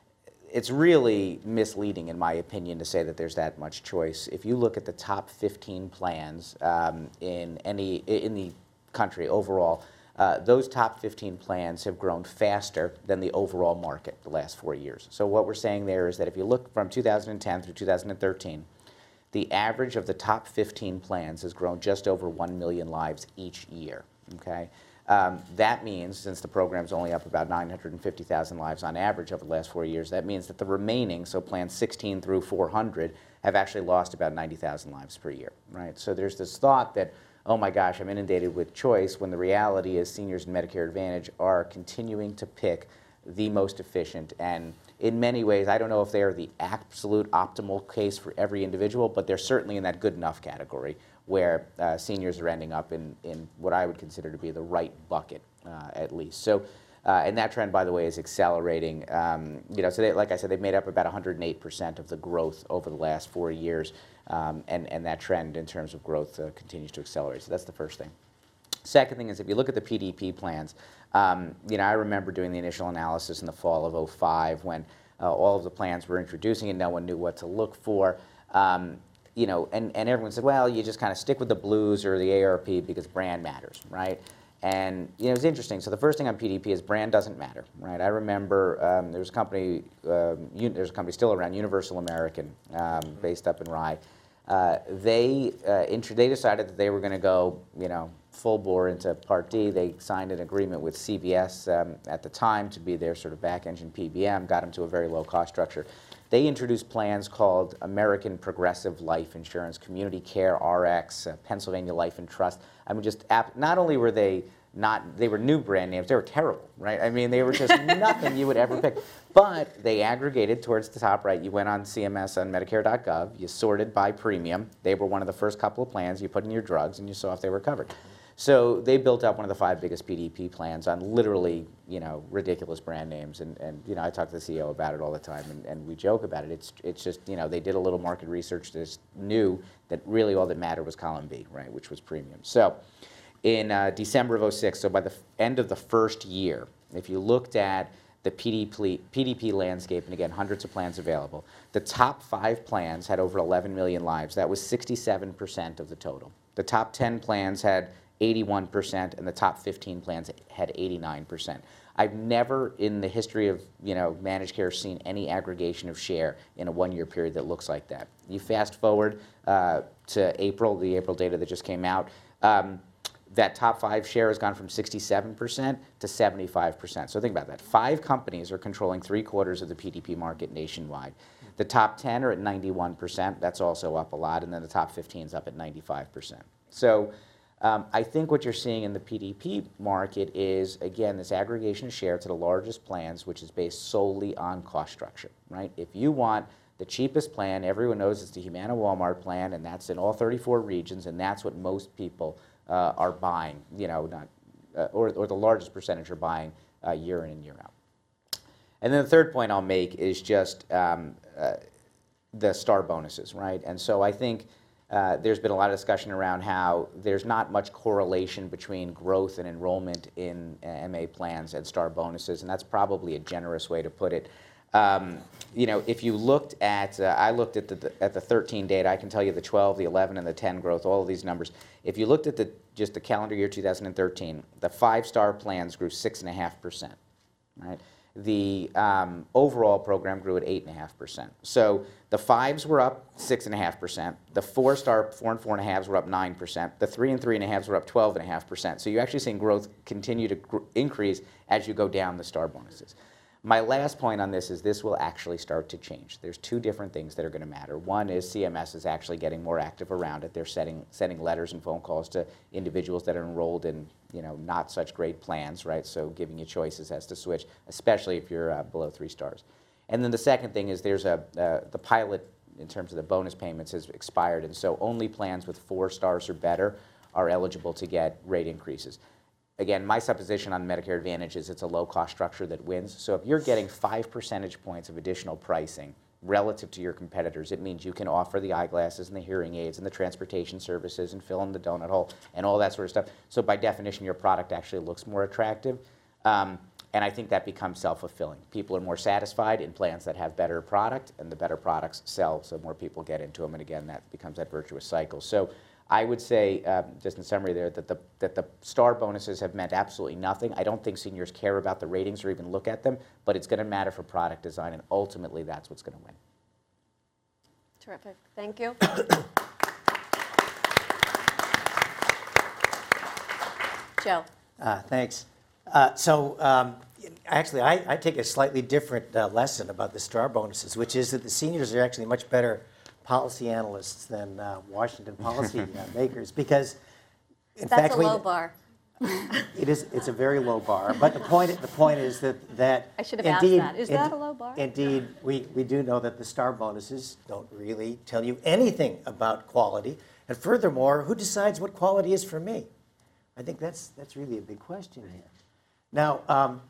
it's really misleading, in my opinion, to say that there's that much choice. If you look at the top fifteen plans um, in any in the country overall, uh, those top fifteen plans have grown faster than the overall market the last four years. So what we're saying there is that if you look from two thousand ten through two thousand thirteen, the average of the top fifteen plans has grown just over one million lives each year, okay? Um, that means, since the program's only up about nine hundred fifty thousand lives on average over the last four years, that means that the remaining, so plans sixteen through four hundred, have actually lost about ninety thousand lives per year, right? So there's this thought that, oh my gosh, I'm inundated with choice, when the reality is seniors in Medicare Advantage are continuing to pick the most efficient, and in many ways, I don't know if they're the absolute optimal case for every individual, but they're certainly in that good enough category where uh, seniors are ending up in, in what I would consider to be the right bucket, uh, at least. So, uh, and that trend, by the way, is accelerating. Um, you know, so they, like I said, they've made up about one hundred eight percent of the growth over the last four years, um, and, and that trend in terms of growth uh, continues to accelerate. So that's the first thing. Second thing is, if you look at the P D P plans, um, you know, I remember doing the initial analysis in the fall of oh five when uh, all of the plans were introducing it, no one knew what to look for. Um, you know, and, and everyone said, well, you just kind of stick with the Blues or the A A R P because brand matters, right? And, you know, it was interesting. So the first thing on P D P is brand doesn't matter, right? I remember um, there was a company, um, there's a company still around, Universal American, um, based up in Rye. Uh, they, uh, they decided that they were going to go, you know, full bore into Part D. They signed an agreement with C V S um, at the time to be their sort of back engine P B M, got them to a very low cost structure. They introduced plans called American Progressive Life Insurance, Community Care R X, uh, Pennsylvania Life and Trust. I mean, just ap not only were they not, they were new brand names, they were terrible, right? I mean, they were just nothing you would ever pick. But they aggregated towards the top right. You went on C M S on Medicare dot gov, you sorted by premium. They were one of the first couple of plans. You put in your drugs and you saw if they were covered. So they built up one of the five biggest P D P plans on literally, you know, ridiculous brand names. And, and you know, I talk to the C E O about it all the time, and, and we joke about it. It's, it's just, you know, they did a little market research that knew that really all that mattered was column B, right, which was premium. So in uh, December of oh six, so by the end of the first year, if you looked at the P D P, P D P landscape, and again, hundreds of plans available, the top five plans had over eleven million lives. That was sixty-seven percent of the total. The top ten plans had eighty-one percent, and the top fifteen plans had eighty-nine percent. I've never in the history of, you know, managed care seen any aggregation of share in a one-year period that looks like that. You fast forward uh, to April, the April data that just came out, um, that top five share has gone from sixty-seven percent to seventy-five percent. So think about that. Five companies are controlling three quarters of the P D P market nationwide. The top ten are at ninety-one percent. That's also up a lot. And then the top fifteen is up at ninety-five percent. So um, I think what you're seeing in the P D P market is, again, this aggregation of share to the largest plans, which is based solely on cost structure, right? If you want the cheapest plan, everyone knows it's the Humana Walmart plan, and that's in all thirty-four regions, and that's what most people uh, are buying, you know, not, uh, or, or the largest percentage are buying uh, year in and year out. And then the third point I'll make is just um, uh, the star bonuses, right? And so I think uh, there's been a lot of discussion around how there's not much correlation between growth and enrollment in uh, M A plans and star bonuses, and that's probably a generous way to put it. Um, you know, if you looked at, uh, I looked at the, at the thirteen data, I can tell you the twelve, the eleven, and the ten growth, all of these numbers. If you looked at the, just the calendar year two thousand thirteen, the five-star plans grew six point five percent, right? The um, overall program grew at eight point five percent. So the fives were up six point five percent. The four-star, four and four and a halves were up nine percent. The three and three and a halves were up twelve point five percent. So you're actually seeing growth continue to gr increase as you go down the star bonuses. My last point on this is this will actually start to change. There's two different things that are going to matter. One is C M S is actually getting more active around it. They're setting, sending letters and phone calls to individuals that are enrolled in, you know, not such great plans, right? So giving you choices as to switch, especially if you're uh, below three stars. And then the second thing is there's a, uh, the pilot in terms of the bonus payments has expired, and so only plans with four stars or better are eligible to get rate increases. Again, my supposition on Medicare Advantage is it's a low-cost structure that wins. So if you're getting five percentage points of additional pricing relative to your competitors. It means you can offer the eyeglasses and the hearing aids and the transportation services and fill in the donut hole and all that sort of stuff. So by definition, your product actually looks more attractive. Um, and I think that becomes self-fulfilling. People are more satisfied in plans that have better product, and the better products sell, so more people get into them. And again, that becomes that virtuous cycle. So I would say, um, just in summary there, that the, that the star bonuses have meant absolutely nothing. I don't think seniors care about the ratings or even look at them, but it's going to matter for product design, and ultimately that's what's going to win. Terrific. Thank you. Joe. Uh, thanks. Uh, so um, actually, I, I take a slightly different uh, lesson about the star bonuses, which is that the seniors are actually much better policy analysts than uh, Washington policy uh, makers, because in That's fact a we, low bar. it is it's a very low bar. But the point the point is that that I should have indeed, asked that. Is that a low bar? Indeed, we, we do know that the star bonuses don't really tell you anything about quality, and furthermore, who decides what quality is for me? I think that's that's really a big question here. Now, um,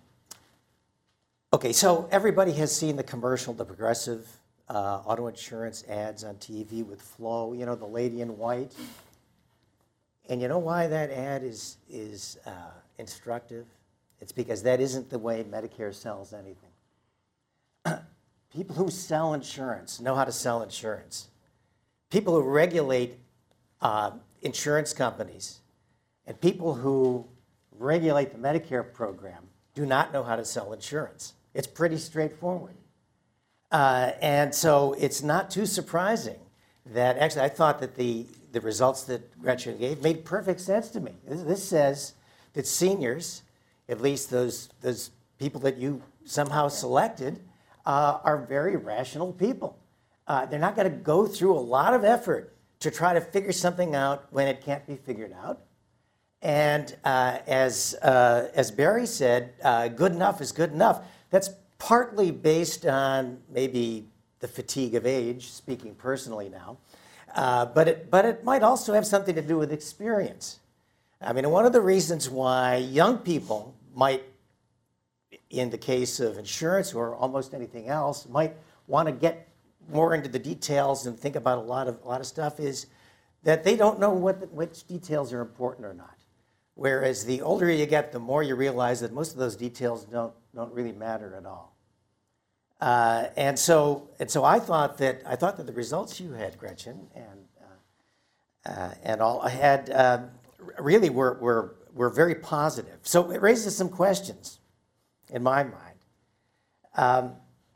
okay, so everybody has seen the commercial, the Progressive uh, auto insurance ads on T V with Flo, you know, the lady in white. And you know why that ad is, is uh, instructive? It's because that isn't the way Medicare sells anything. People who sell insurance know how to sell insurance. People who regulate uh, insurance companies and people who regulate the Medicare program do not know how to sell insurance. It's pretty straightforward. Uh, and so it's not too surprising that, actually, I thought that the, the results that Gretchen gave made perfect sense to me. This, this says that seniors, at least those, those people that you somehow selected, uh, are very rational people. Uh, they're not going to go through a lot of effort to try to figure something out when it can't be figured out. And uh, as, uh, as Barry said, uh, good enough is good enough. That's partly based on maybe the fatigue of age, speaking personally now, uh, but, it, but it might also have something to do with experience. I mean, one of the reasons why young people might, in the case of insurance or almost anything else, might want to get more into the details and think about a lot of, a lot of stuff is that they don't know what the, which details are important or not. Whereas the older you get, the more you realize that most of those details don't, don't really matter at all. Uh, and so, and so I thought that I thought that the results you had, Gretchen, and uh, uh, and all I had uh, really were, were were very positive. So it raises some questions in my mind. Um,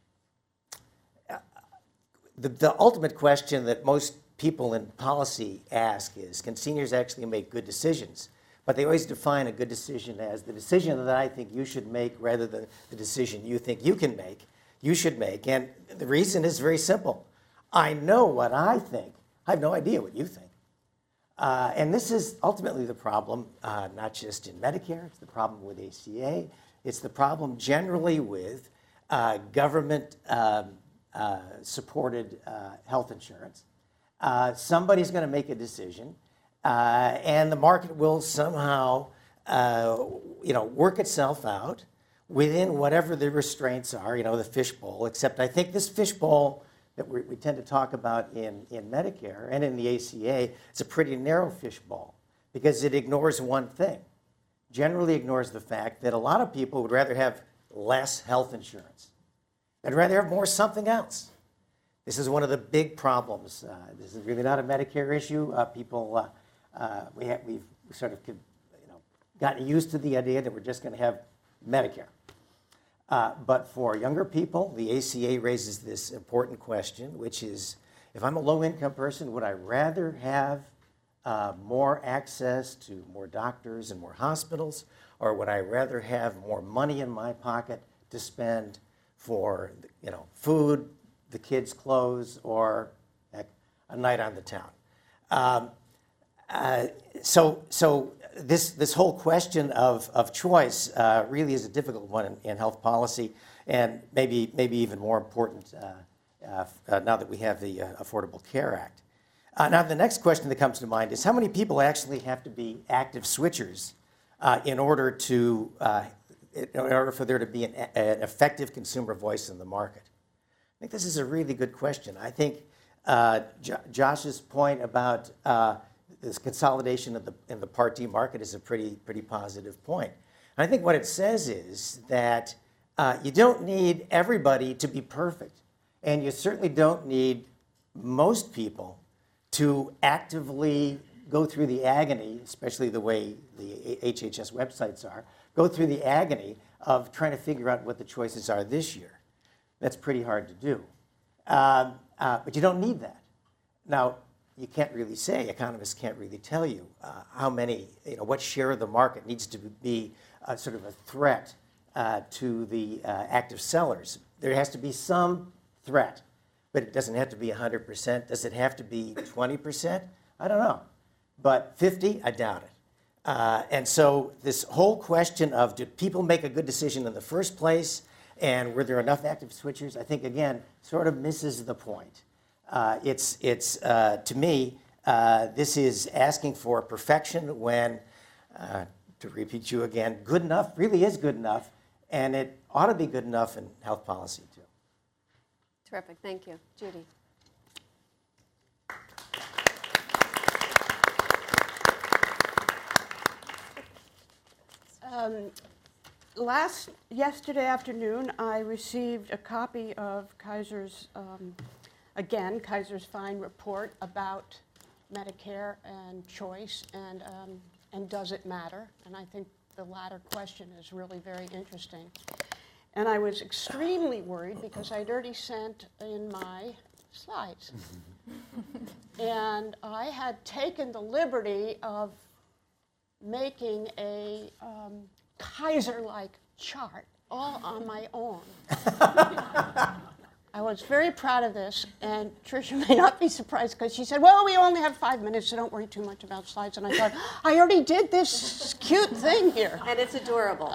the the ultimate question that most people in policy ask is, can seniors actually make good decisions? But they always define a good decision as the decision that I think you should make rather than the decision you think you can make, you should make. And the reason is very simple. I know what I think. I have no idea what you think. Uh, and this is ultimately the problem, uh, not just in Medicare. It's the problem with A C A. It's the problem generally with uh, government um, uh, supported uh, health insurance. Uh, somebody's going to make a decision. Uh, and the market will somehow, uh, you know, work itself out within whatever the restraints are, you know, the fishbowl. Except I think this fishbowl that we, we tend to talk about in, in Medicare and in the A C A is a pretty narrow fishbowl because it ignores one thing. Generally ignores the fact that a lot of people would rather have less health insurance. They'd rather have more something else. This is one of the big problems. Uh, this is really not a Medicare issue. Uh, people. Uh, Uh, we have, we've sort of, you know, gotten used to the idea that we're just going to have Medicare. Uh, but for younger people, the A C A raises this important question, which is, if I'm a low-income person, would I rather have uh, more access to more doctors and more hospitals, or would I rather have more money in my pocket to spend for, you know, food, the kids' clothes, or heck, a night on the town? Um, Uh, so, so this this whole question of of choice uh, really is a difficult one in, in health policy, and maybe maybe even more important uh, uh, uh, now that we have the uh, Affordable Care Act. Uh, now, the next question that comes to mind is how many people actually have to be active switchers uh, in order to uh, in order for there to be an, an effective consumer voice in the market. think this is a really good question. I think uh, Jo- Josh's point about uh, this consolidation of the, in the Part D market is a pretty, pretty positive point. And I think what it says is that uh, you don't need everybody to be perfect. And you certainly don't need most people to actively go through the agony, especially the way the H H S websites are, go through the agony of trying to figure out what the choices are this year. That's pretty hard to do. Um, uh, but you don't need that. Now, you can't really say, economists can't really tell you uh, how many, you know, what share of the market needs to be uh, sort of a threat uh, to the uh, active sellers. There has to be some threat, but it doesn't have to be one hundred percent. Does it have to be twenty percent? I don't know. But fifty, I doubt it. Uh, and so this whole question of did people make a good decision in the first place, and were there enough active switchers, I think, again, sort of misses the point. Uh, it's, it's uh, to me, uh, this is asking for perfection when, uh, to repeat you again, good enough really is good enough, and it ought to be good enough in health policy, too. Terrific. Thank you. Judy. Um, last, yesterday afternoon, I received a copy of Kaiser's, um, again, Kaiser's fine report about Medicare and choice and, um, and does it matter? And I think the latter question is really very interesting. And I was extremely worried because I'd already sent in my slides. And I had taken the liberty of making a um, Kaiser-like chart all on my own. I was very proud of this, and Tricia may not be surprised because she said, well, we only have five minutes, so don't worry too much about slides. And I thought, I already did this cute thing here. And it's adorable.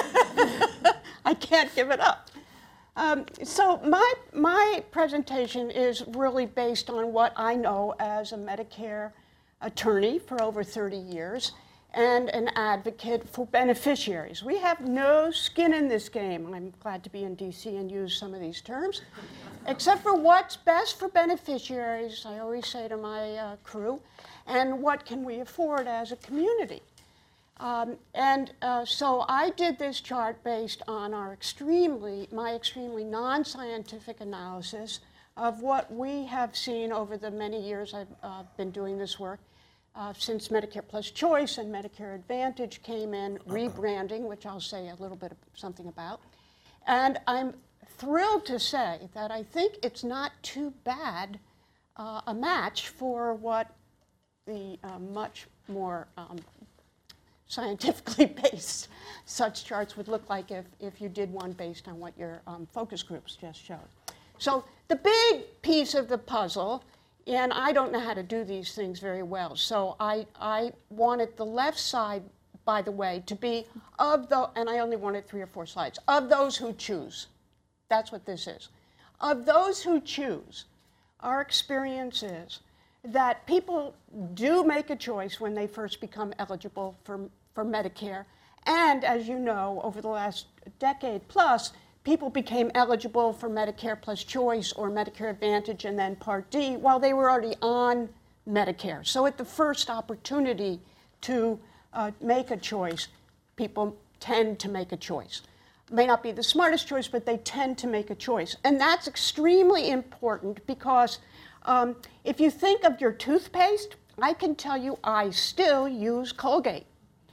I can't give it up. Um, so my, my presentation is really based on what I know as a Medicare attorney for over thirty years and an advocate for beneficiaries. We have no skin in this game. I'm glad to be in D C and use some of these terms, except for what's best for beneficiaries, I always say to my uh, crew, and what can we afford as a community. Um, and uh, so I did this chart based on our extremely, my extremely non-scientific analysis of what we have seen over the many years I've uh, been doing this work, uh, since Medicare Plus Choice and Medicare Advantage came in, rebranding, which I'll say a little bit of something about. And I'm thrilled to say that I think it's not too bad uh, a match for what the uh, much more um, scientifically based such charts would look like if, if you did one based on what your um, focus groups just showed. So the big piece of the puzzle, and I don't know how to do these things very well, so I, I wanted the left side, by the way, to be of the, and I only wanted three or four slides, of those who choose. That's what this is. Of those who choose, our experience is that people do make a choice when they first become eligible for, for Medicare. And as you know, over the last decade plus, people became eligible for Medicare Plus Choice or Medicare Advantage and then Part D while they were already on Medicare. So at the first opportunity to uh, make a choice, people tend to make a choice. May not be the smartest choice, but they tend to make a choice. And that's extremely important because Um, if you think of your toothpaste, I can tell you I still use Colgate.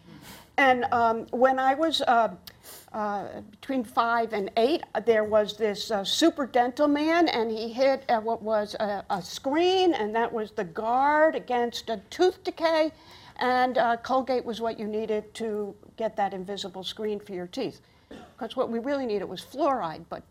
And um, when I was uh, uh, between five and eight, there was this uh, super dental man, and he hit uh, what was a, a screen, and that was the guard against a tooth decay. And uh, Colgate was what you needed to get that invisible screen for your teeth. Because what we really needed was fluoride, but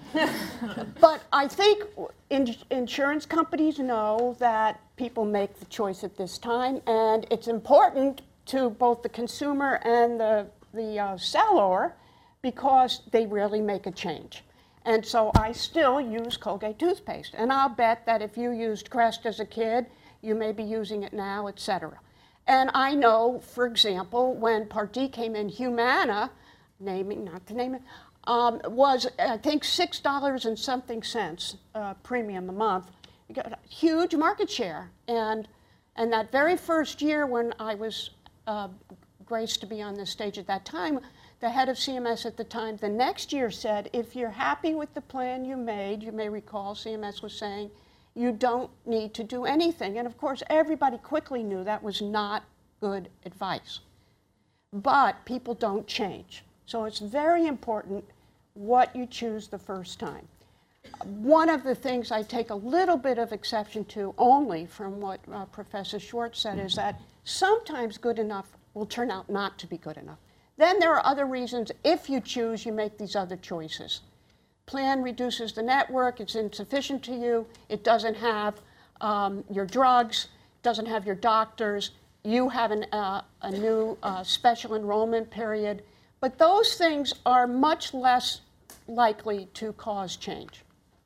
but I think in, insurance companies know that people make the choice at this time, and it's important to both the consumer and the, the uh, seller because they rarely make a change. And so I still use Colgate toothpaste, and I'll bet that if you used Crest as a kid, you may be using it now, et cetera. And I know, for example, when Part D came in, Humana naming, not to name it, um, was I think six dollars and something cents uh, premium a month. You got a huge market share, and and that very first year when I was uh, graced to be on this stage at that time, the head of C M S at the time, the next year said, if you're happy with the plan you made, you may recall C M S was saying, you don't need to do anything. And of course, everybody quickly knew that was not good advice. But people don't change. So it's very important what you choose the first time. One of the things I take a little bit of exception to only from what uh, Professor Schwartz said is that sometimes good enough will turn out not to be good enough. Then there are other reasons. If you choose, you make these other choices. Plan reduces the network, it's insufficient to you, it doesn't have um, your drugs, doesn't have your doctors, you have an, uh, a new uh, special enrollment period. But those things are much less likely to cause change.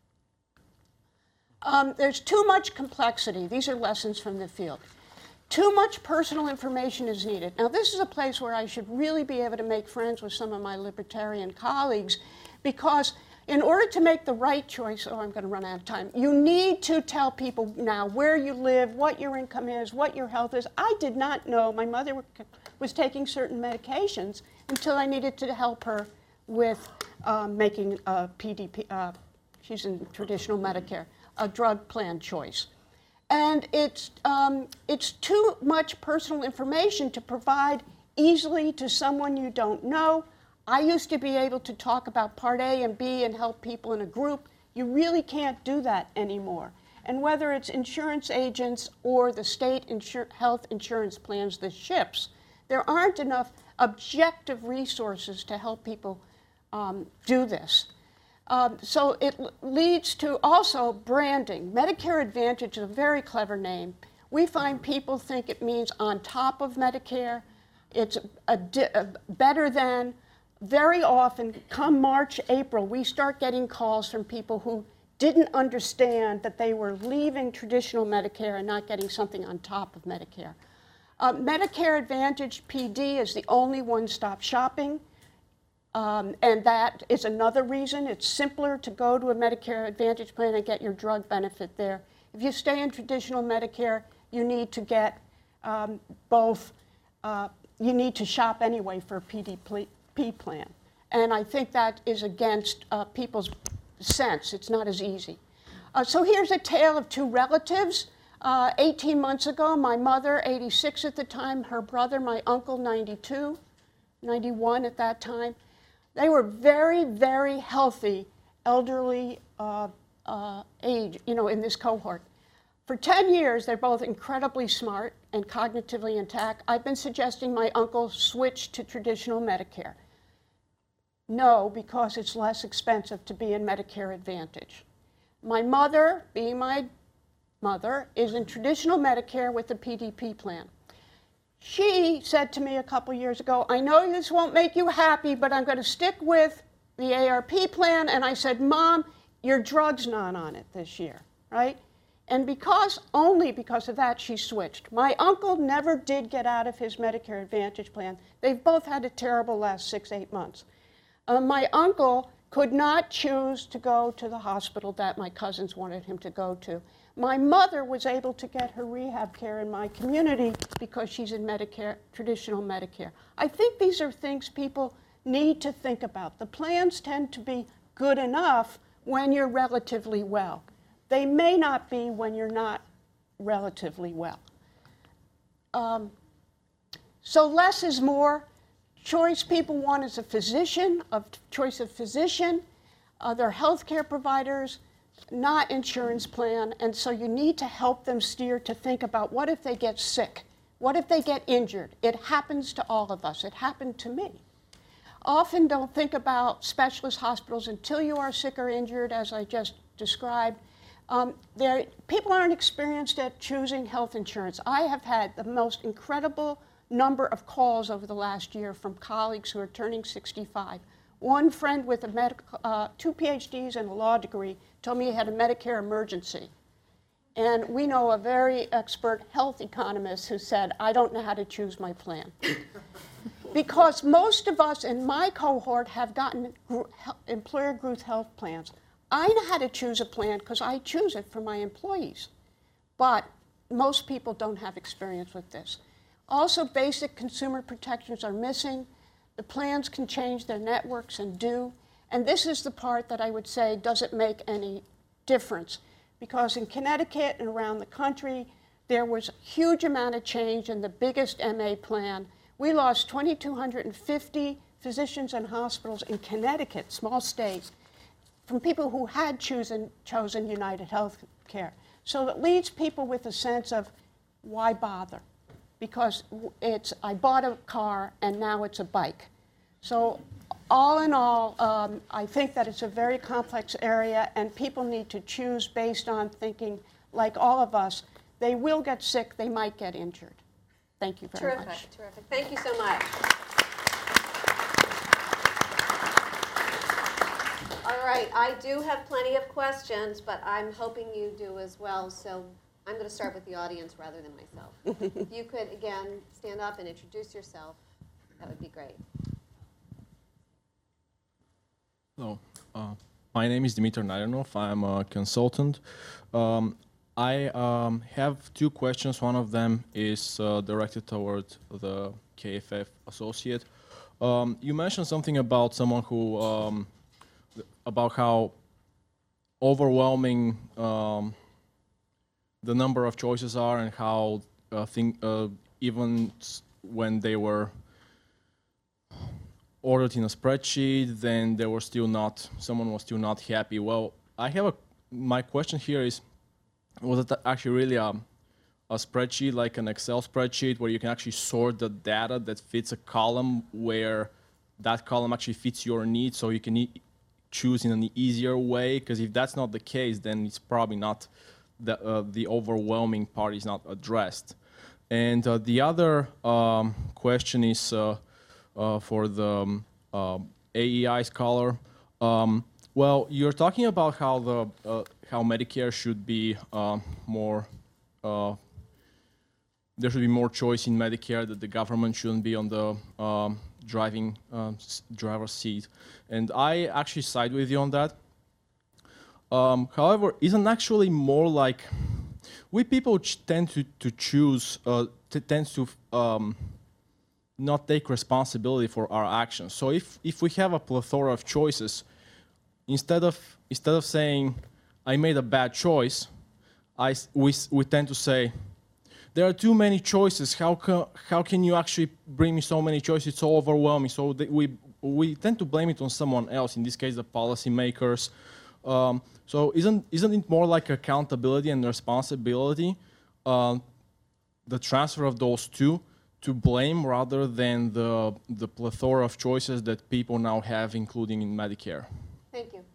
Um, there's too much complexity. These are lessons from the field. Too much personal information is needed. Now, this is a place where I should really be able to make friends with some of my libertarian colleagues, because in order to make the right choice, oh, I'm going to run out of time, you need to tell people now where you live, what your income is, what your health is. I did not know my mother was taking certain medications until I needed to help her with um, making a P D P, uh, she's in traditional Medicare, a drug plan choice. And it's, um, it's too much personal information to provide easily to someone you don't know. I used to be able to talk about Part A and B and help people in a group. You really can't do that anymore. And whether it's insurance agents or the state insur- health insurance plans, the SHIPs, there aren't enough objective resources to help people um, do this. Um, so it l- leads to also branding. Medicare Advantage is a very clever name. We find people think it means on top of Medicare. It's a, di- a better than. Very often, come March, April, we start getting calls from people who didn't understand that they were leaving traditional Medicare and not getting something on top of Medicare. Uh, Medicare Advantage P D is the only one-stop shopping, um, and that is another reason. It's simpler to go to a Medicare Advantage plan and get your drug benefit there. If you stay in traditional Medicare, you need to get um, both, uh, you need to shop anyway for a P D P plan. And I think that is against uh, people's sense. It's not as easy. Uh, so here's a tale of two relatives. Uh, eighteen months ago, my mother, eighty-six at the time, her brother, my uncle, ninety-two, ninety-one at that time. They were very, very healthy, elderly uh, uh, age, you know, in this cohort. For ten years, they're both incredibly smart and cognitively intact. I've been suggesting my uncle switch to traditional Medicare. No, because it's less expensive to be in Medicare Advantage. My mother, being my mother, is in traditional Medicare with the P D P plan. She said to me a couple years ago, I know this won't make you happy, but I'm going to stick with the A R P plan. And I said, Mom, your drug's not on it this year, right? And because, only because of that, she switched. My uncle never did get out of his Medicare Advantage plan. They've both had a terrible last six, eight months. Uh, my uncle could not choose to go to the hospital that my cousins wanted him to go to. My mother was able to get her rehab care in my community because she's in Medicare, traditional Medicare. I think these are things people need to think about. The plans tend to be good enough when you're relatively well. They may not be when you're not relatively well. Um, so less is more. Choice people want is a physician, of choice of physician, other healthcare providers, not insurance plan. And so you need to help them steer to think about what if they get sick? What if they get injured? It happens to all of us. It happened to me. Often don't think about specialist hospitals until you are sick or injured, as I just described. Um, there, people aren't experienced at choosing health insurance. I have had the most incredible number of calls over the last year from colleagues who are turning sixty-five. One friend with a medical, uh, two PhDs and a law degree told me he had a Medicare emergency. And we know a very expert health economist who said, I don't know how to choose my plan. because most of us in my cohort have gotten gr- hel- employer group health plans. I know how to choose a plan because I choose it for my employees. But most people don't have experience with this. Also, basic consumer protections are missing. The plans can change their networks and do. And this is the part that I would say doesn't make any difference. Because in Connecticut and around the country, there was a huge amount of change in the biggest M A plan. We lost two thousand two hundred fifty physicians and hospitals in Connecticut, small state, from people who had chosen, chosen United Healthcare. So it leaves people with a sense of, why bother? Because it's, I bought a car and now it's a bike. So all in all, um, I think that it's a very complex area and people need to choose based on thinking, like all of us, they will get sick, they might get injured. Thank you very Terrific, much. terrific. Thank you so much. All right, I do have plenty of questions, but I'm hoping you do as well. So I'm going to start with the audience rather than myself. If you could, again, stand up and introduce yourself, that would be great. Hello, uh, my name is Dimitar Naranov. I'm a consultant. Um, I um, have two questions. One of them is uh, directed toward the K F F associate. Um, you mentioned something about someone who, um, about how overwhelming um, the number of choices are and how uh, think, uh, even when they were ordered in a spreadsheet, then they were still not, someone was still not happy. Well, I have a, my question here is, was it actually really a, a spreadsheet, like an Excel spreadsheet, where you can actually sort the data that fits a column where that column actually fits your needs, so you can e choose in an easier way? Because if that's not the case, then it's probably not, the, uh, the overwhelming part is not addressed. And uh, the other um, question is, uh, Uh, for the um, uh, A E I scholar. Um, well, you're talking about how the uh, how Medicare should be uh, more. Uh, there should be more choice in Medicare. That the government shouldn't be on the um, driving um, driver's seat, and I actually side with you on that. Um, however, isn't actually more like we people ch tend to to choose uh, tends to. Um, not take responsibility for our actions. So if, if we have a plethora of choices, instead of, instead of saying, I made a bad choice, I, we, we tend to say, there are too many choices, how, ca how can you actually bring me so many choices, it's so overwhelming. So that we, we tend to blame it on someone else, in this case the policymakers. Um, so isn't, isn't it more like accountability and responsibility, uh, the transfer of those two, to blame rather than the, the plethora of choices that people now have, including in Medicare? Thank you.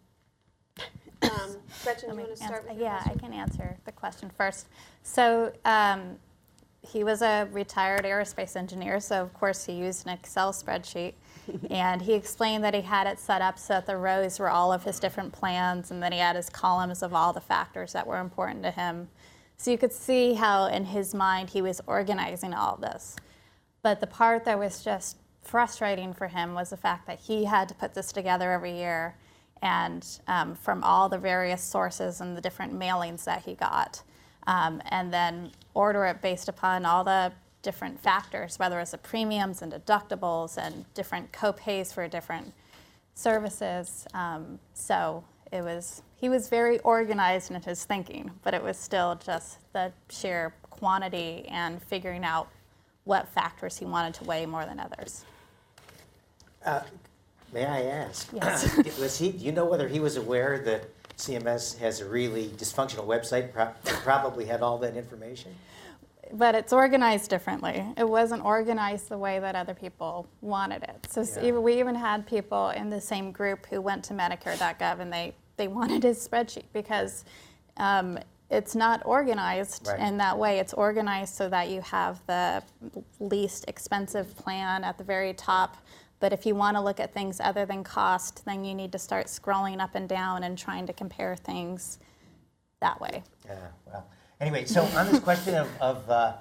Um, Gretchen, do you want to start with your Yeah, question? I can answer the question first. So um, he was a retired aerospace engineer, so of course he used an Excel spreadsheet. And he explained that he had it set up so that the rows were all of his different plans, and then he had his columns of all the factors that were important to him. So you could see how in his mind he was organizing all of this. But the part that was just frustrating for him was the fact that he had to put this together every year, and um, from all the various sources and the different mailings that he got, um, and then order it based upon all the different factors, whether it's the premiums and deductibles and different co-pays for different services. Um, so it was, he was very organized in his thinking, but it was still just the sheer quantity and figuring out what factors he wanted to weigh more than others. Uh, may I ask? Yes. was he? Do you know whether he was aware that C M S has a really dysfunctional website? Pro probably had all that information. But it's organized differently. It wasn't organized the way that other people wanted it. So Yeah. even, we even had people in the same group who went to Medicare dot gov and they they wanted his spreadsheet because. Um, It's not organized Right. in that way. It's organized so that you have the least expensive plan at the very top. But if you want to look at things other than cost, then you need to start scrolling up and down and trying to compare things that way. Yeah, well, anyway, so on this question of, of uh,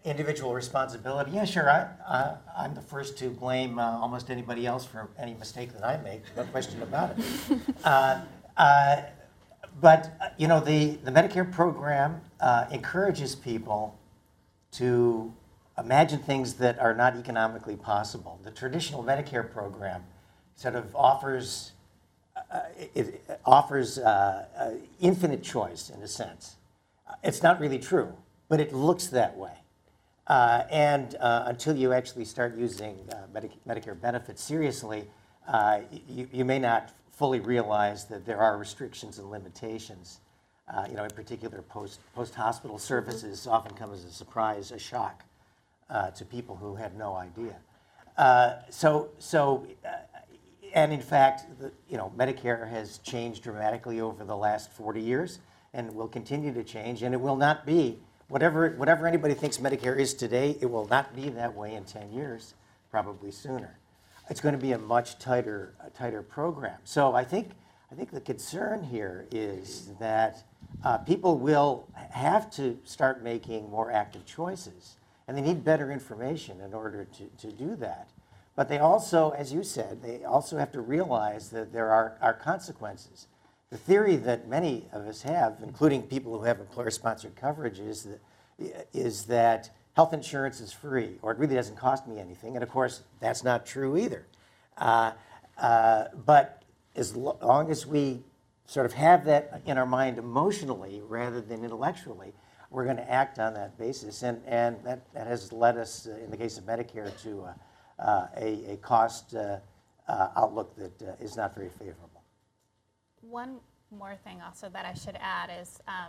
individual responsibility. Yeah, sure. I, uh, I'm the first to blame uh, almost anybody else for any mistake that I make. No question about it. uh, uh, but uh, you know, the the Medicare program uh, encourages people to imagine things that are not economically possible. The traditional Medicare program sort of offers uh, it, it offers uh, uh, infinite choice in a sense. It's not really true, but it looks that way. Uh, and uh, until you actually start using uh, Medi- Medicare benefits seriously, uh, you, you may not fully realize that there are restrictions and limitations. Uh, you know, in particular, post, post-hospital services often come as a surprise, a shock uh, to people who had no idea. Uh, so, so uh, and in fact, the, you know, Medicare has changed dramatically over the last forty years and will continue to change, and it will not be Whatever, whatever anybody thinks Medicare is today, it will not be that way in ten years, probably sooner. It's going to be a much tighter, a tighter program. So I think, I think the concern here is that uh, people will have to start making more active choices, and they need better information in order to, to do that. But they also, as you said, they also have to realize that there are, are consequences. The theory that many of us have, including people who have employer-sponsored coverage, is that, is that health insurance is free, or it really doesn't cost me anything. And of course, that's not true either. Uh, uh, but as lo- long as we sort of have that in our mind emotionally rather than intellectually, we're going to act on that basis. And, and that, that has led us, uh, in the case of Medicare, to uh, uh, a, a cost uh, uh, outlook that uh, is not very favorable. One more thing also that I should add is um,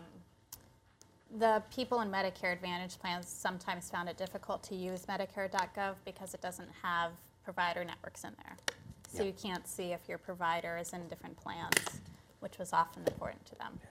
the people in Medicare Advantage plans sometimes found it difficult to use Medicare dot gov because it doesn't have provider networks in there. So Yeah. you can't see if your provider is in different plans, which was often important to them.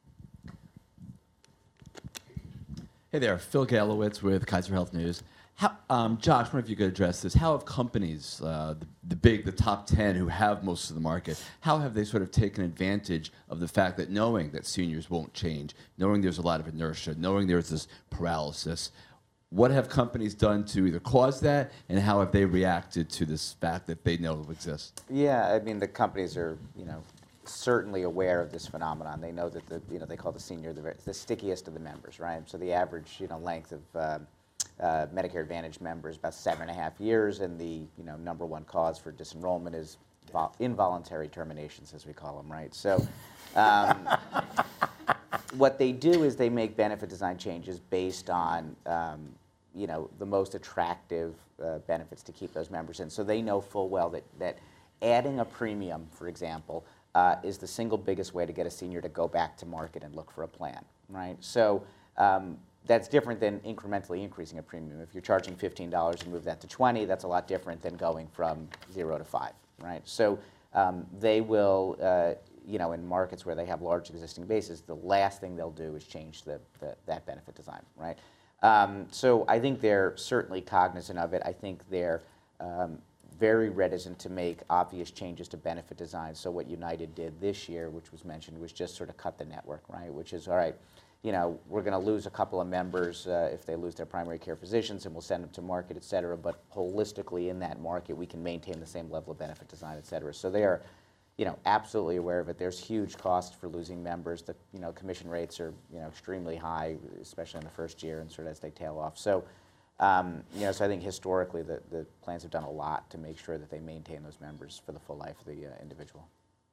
Hey there, Phil Galowitz with Kaiser Health News. How, um, Josh, I wonder if you could address this. How have companies, uh, the, the big, the top ten who have most of the market, how have they sort of taken advantage of the fact that knowing that seniors won't change, knowing there's a lot of inertia, knowing there's this paralysis, what have companies done to either cause that, and how have they reacted to this fact that they know exists? Yeah, I mean, the companies are, you know, certainly aware of this phenomenon. They know that the, you know, they call the senior the, the stickiest of the members, right? So the average, you know, length of um, uh, Medicare Advantage members about seven and a half years, and the, you know, number one cause for disenrollment is vol- involuntary terminations, as we call them, right? So um, what they do is they make benefit design changes based on, um, you know, the most attractive uh, benefits to keep those members in. So they know full well that, that adding a premium, for example, Uh, is the single biggest way to get a senior to go back to market and look for a plan, right? So um, that's different than incrementally increasing a premium. If you're charging fifteen dollars and move that to twenty, that's a lot different than going from zero to five, right? So um, they will, uh, you know, in markets where they have large existing bases, the last thing they'll do is change the, the, that benefit design, right? Um, so I think they're certainly cognizant of it. I think they're um, very reticent to make obvious changes to benefit design. So what United did this year, which was mentioned, was just sort of cut the network, right? Which is, all right, you know, we're going to lose a couple of members uh, if they lose their primary care physicians, and we'll send them to market, et cetera. But holistically in that market, we can maintain the same level of benefit design, et cetera. So they are, you know, absolutely aware of it. There's huge costs for losing members. The, you know, commission rates are, you know, extremely high, especially in the first year and sort of as they tail off. So. Um, you know, so I think historically the, the plans have done a lot to make sure that they maintain those members for the full life of the uh, individual.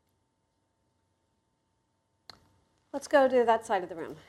Let's go to that side of the room.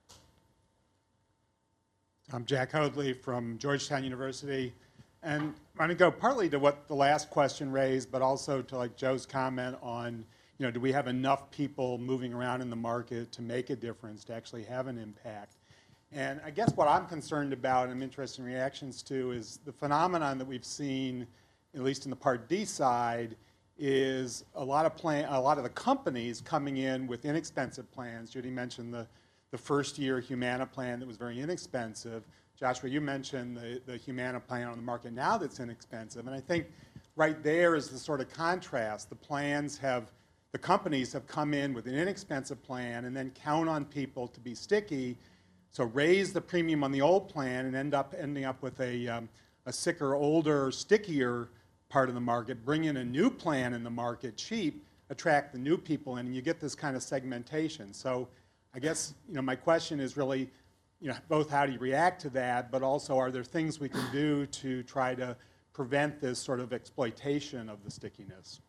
I'm Jack Hoadley from Georgetown University, and I'm going to go partly to what the last question raised, but also to like Joe's comment on, you know, do we have enough people moving around in the market to make a difference, to actually have an impact? And I guess what I'm concerned about and I'm interested in reactions to is the phenomenon that we've seen, at least in the Part D side, is a lot of plan, a lot of the companies coming in with inexpensive plans. Judy mentioned the, the first year Humana plan that was very inexpensive. Joshua, you mentioned the, the Humana plan on the market now that's inexpensive. And I think right there is the sort of contrast. The plans have, the companies have come in with an inexpensive plan and then count on people to be sticky, So raise the premium on the old plan and end up ending up with a, um, a sicker, older, stickier part of the market, bring in a new plan in the market cheap, attract the new people in, and you get this kind of segmentation. So I guess, you know, my question is really, you know, both how do you react to that, but also are there things we can do to try to prevent this sort of exploitation of the stickiness?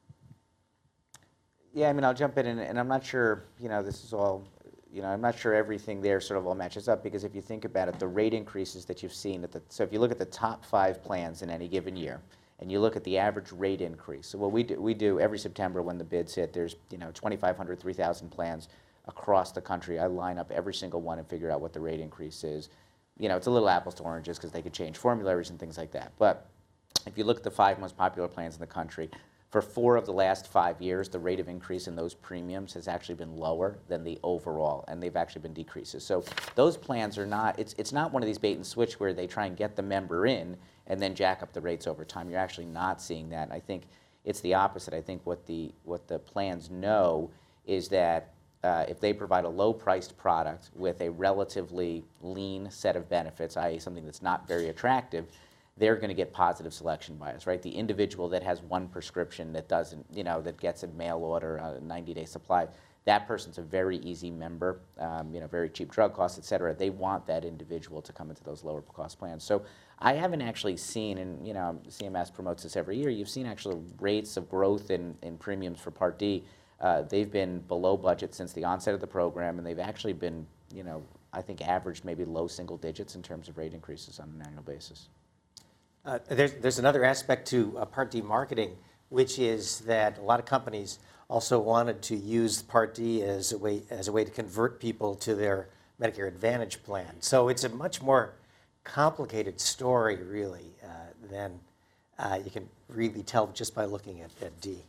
Yeah, I mean, I'll jump in, and, and I'm not sure, you know, this is all, you know, I'm not sure everything there sort of all matches up, because if you think about it, the rate increases that you've seen, at the, so if you look at the top five plans in any given year, and you look at the average rate increase. So what we do, we do every September when the bids hit, there's, you know, twenty-five hundred, three thousand plans across the country. I line up every single one and figure out what the rate increase is. You know, it's a little apples to oranges because they could change formularies and things like that. But if you look at the five most popular plans in the country, for four of the last five years, the rate of increase in those premiums has actually been lower than the overall, and they've actually been decreases. So those plans are not, it's, it's not one of these bait and switch where they try and get the member in and then jack up the rates over time. You're actually not seeing that. And I think it's the opposite. I think what the, what the plans know is that uh, if they provide a low-priced product with a relatively lean set of benefits, that is something that's not very attractive, they're going to get positive selection bias, right? The individual that has one prescription that doesn't, you know, that gets a mail order, a ninety-day supply, that person's a very easy member, um, you know, very cheap drug costs, et cetera. They want that individual to come into those lower cost plans. So I haven't actually seen, and you know, C M S promotes this every year, you've seen actual rates of growth in, in premiums for Part D. Uh, they've been below budget since the onset of the program, and they've actually been, you know, I think averaged maybe low single digits in terms of rate increases on an annual basis. Uh, there's, there's another aspect to uh, Part D marketing, which is that a lot of companies also wanted to use Part D as a way, as a way to convert people to their Medicare Advantage plan. So it's a much more complicated story, really, uh, than uh, you can really tell just by looking at, at D.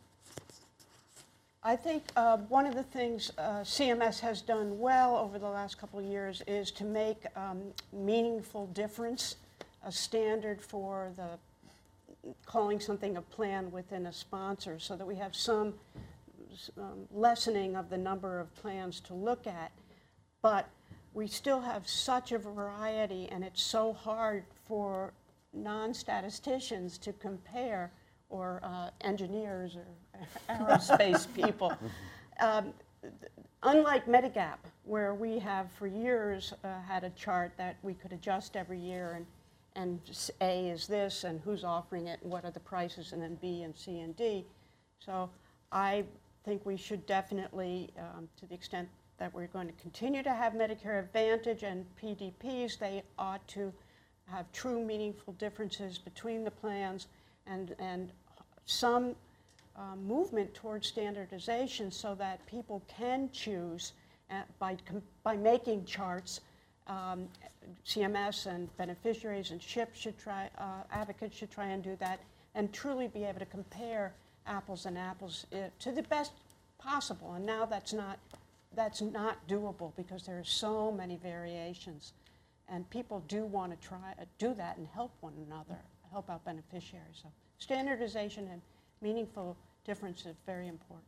I think uh, one of the things uh, C M S has done well over the last couple of years is to make um, meaningful difference a standard for the calling something a plan within a sponsor, so that we have some um, lessening of the number of plans to look at. But we still have such a variety, and it's so hard for non-statisticians to compare, or uh, engineers or aerospace people. Um, unlike Medigap, where we have for years uh, had a chart that we could adjust every year, and and A is this, and who's offering it, and what are the prices, and then B and C and D. So I think we should definitely, um, to the extent that we're going to continue to have Medicare Advantage and P D Ps, they ought to have true meaningful differences between the plans, and, and some uh, movement towards standardization so that people can choose uh, by, by making charts. Um, C M S and beneficiaries and S H I P should try, uh, advocates should try and do that, and truly be able to compare apples and apples uh, to the best possible. And now that's not, that's not doable because there are so many variations. And people do want to try, uh, do that and help one another, help out beneficiaries. So standardization and meaningful difference is very important.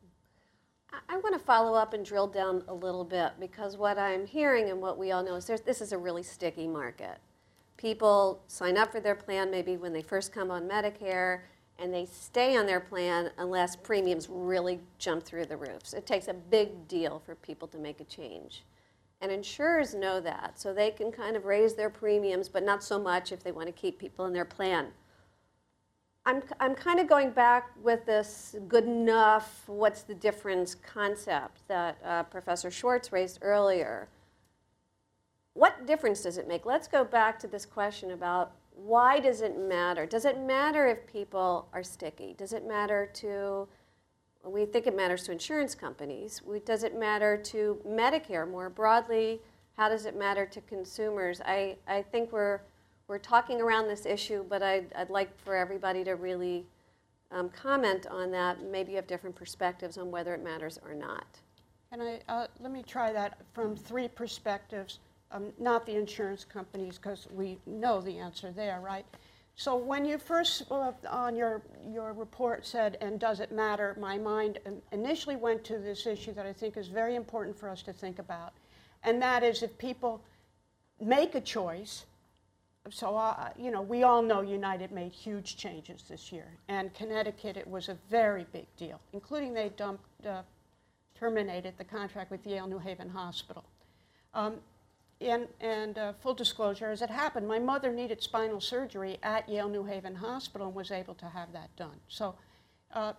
I want to follow up and drill down a little bit, because what I'm hearing and what we all know is there's, this is a really sticky market. People sign up for their plan maybe when they first come on Medicare, and they stay on their plan unless premiums really jump through the roofs. It takes a big deal for people to make a change. And insurers know that, so they can kind of raise their premiums, but not so much if they want to keep people in their plan. I'm, I'm kind of going back with this good enough, what's the difference concept that uh, Professor Schwartz raised earlier. What difference does it make? Let's go back to this question about why does it matter? Does it matter if people are sticky? Does it matter to, we think it matters to insurance companies. We, does it matter to Medicare more broadly? How does it matter to consumers? I, I think we're We're talking around this issue, but I'd, I'd like for everybody to really um, comment on that. Maybe you have different perspectives on whether it matters or not. And I, uh, let me try that from three perspectives, um, not the insurance companies, because we know the answer there, right? So when you first, uh, on your, your report said, and does it matter, my mind initially went to this issue that I think is very important for us to think about. And that is, if people make a choice. So, uh, you know, we all know United made huge changes this year. And Connecticut, it was a very big deal, including they dumped, uh, terminated the contract with Yale New Haven Hospital. Um, and and uh, full disclosure, as it happened, my mother needed spinal surgery at Yale New Haven Hospital and was able to have that done. So, uh,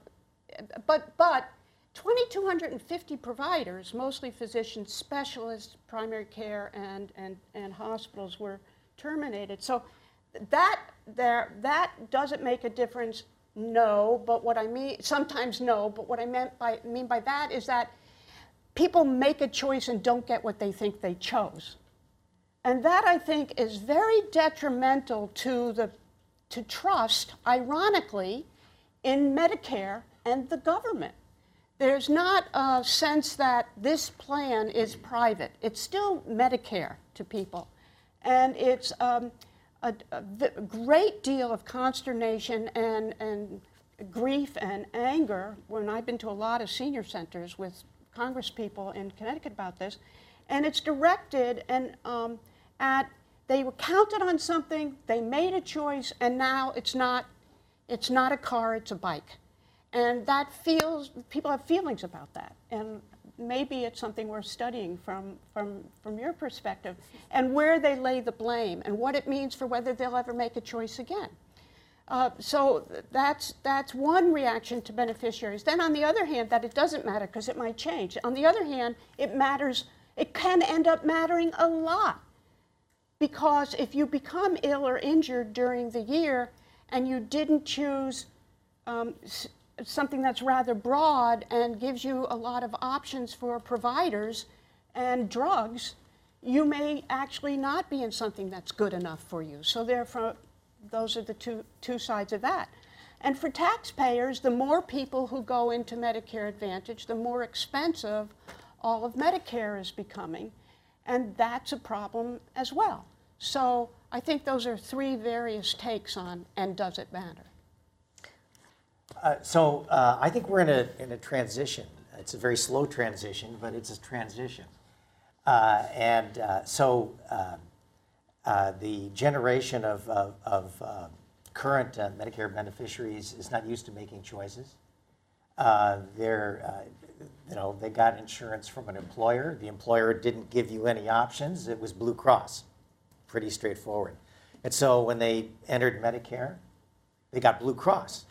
but, but two thousand two hundred fifty providers, mostly physicians, specialists, primary care, and, and, and hospitals were terminated. So that there that doesn't make a difference. No, but what I mean sometimes no, but what I meant by mean by that is that people make a choice and don't get what they think they chose, and that I think is very detrimental to the to trust, ironically, in Medicare and the government. There's not a sense that this plan is private. It's still Medicare to people. And it's um, a, a great deal of consternation and, and grief and anger when I've been to a lot of senior centers with congresspeople in Connecticut about this. And it's directed and, um, at, they were counted on something, they made a choice, and now it's not, it's not a car, it's a bike. And that feels, people have feelings about that. And maybe it's something worth studying from, from, from your perspective, and where they lay the blame, and what it means for whether they'll ever make a choice again. Uh, so that's, that's one reaction to beneficiaries. Then on the other hand, that it doesn't matter because it might change. On the other hand, it matters, it can end up mattering a lot. Because if you become ill or injured during the year and you didn't choose um, something that's rather broad and gives you a lot of options for providers and drugs, you may actually not be in something that's good enough for you. So therefore, those are the two, two sides of that. And for taxpayers, the more people who go into Medicare Advantage, the more expensive all of Medicare is becoming. And that's a problem as well. So I think those are three various takes on, and does it matter? Uh, so uh, I think we're in a, in a transition. It's a very slow transition, but it's a transition. Uh, and uh, so uh, uh, the generation of, of, of uh, current uh, Medicare beneficiaries is not used to making choices. Uh, they're, uh, you know, they got insurance from an employer. The employer didn't give you any options. It was Blue Cross. Pretty straightforward. And so when they entered Medicare, they got Blue Cross.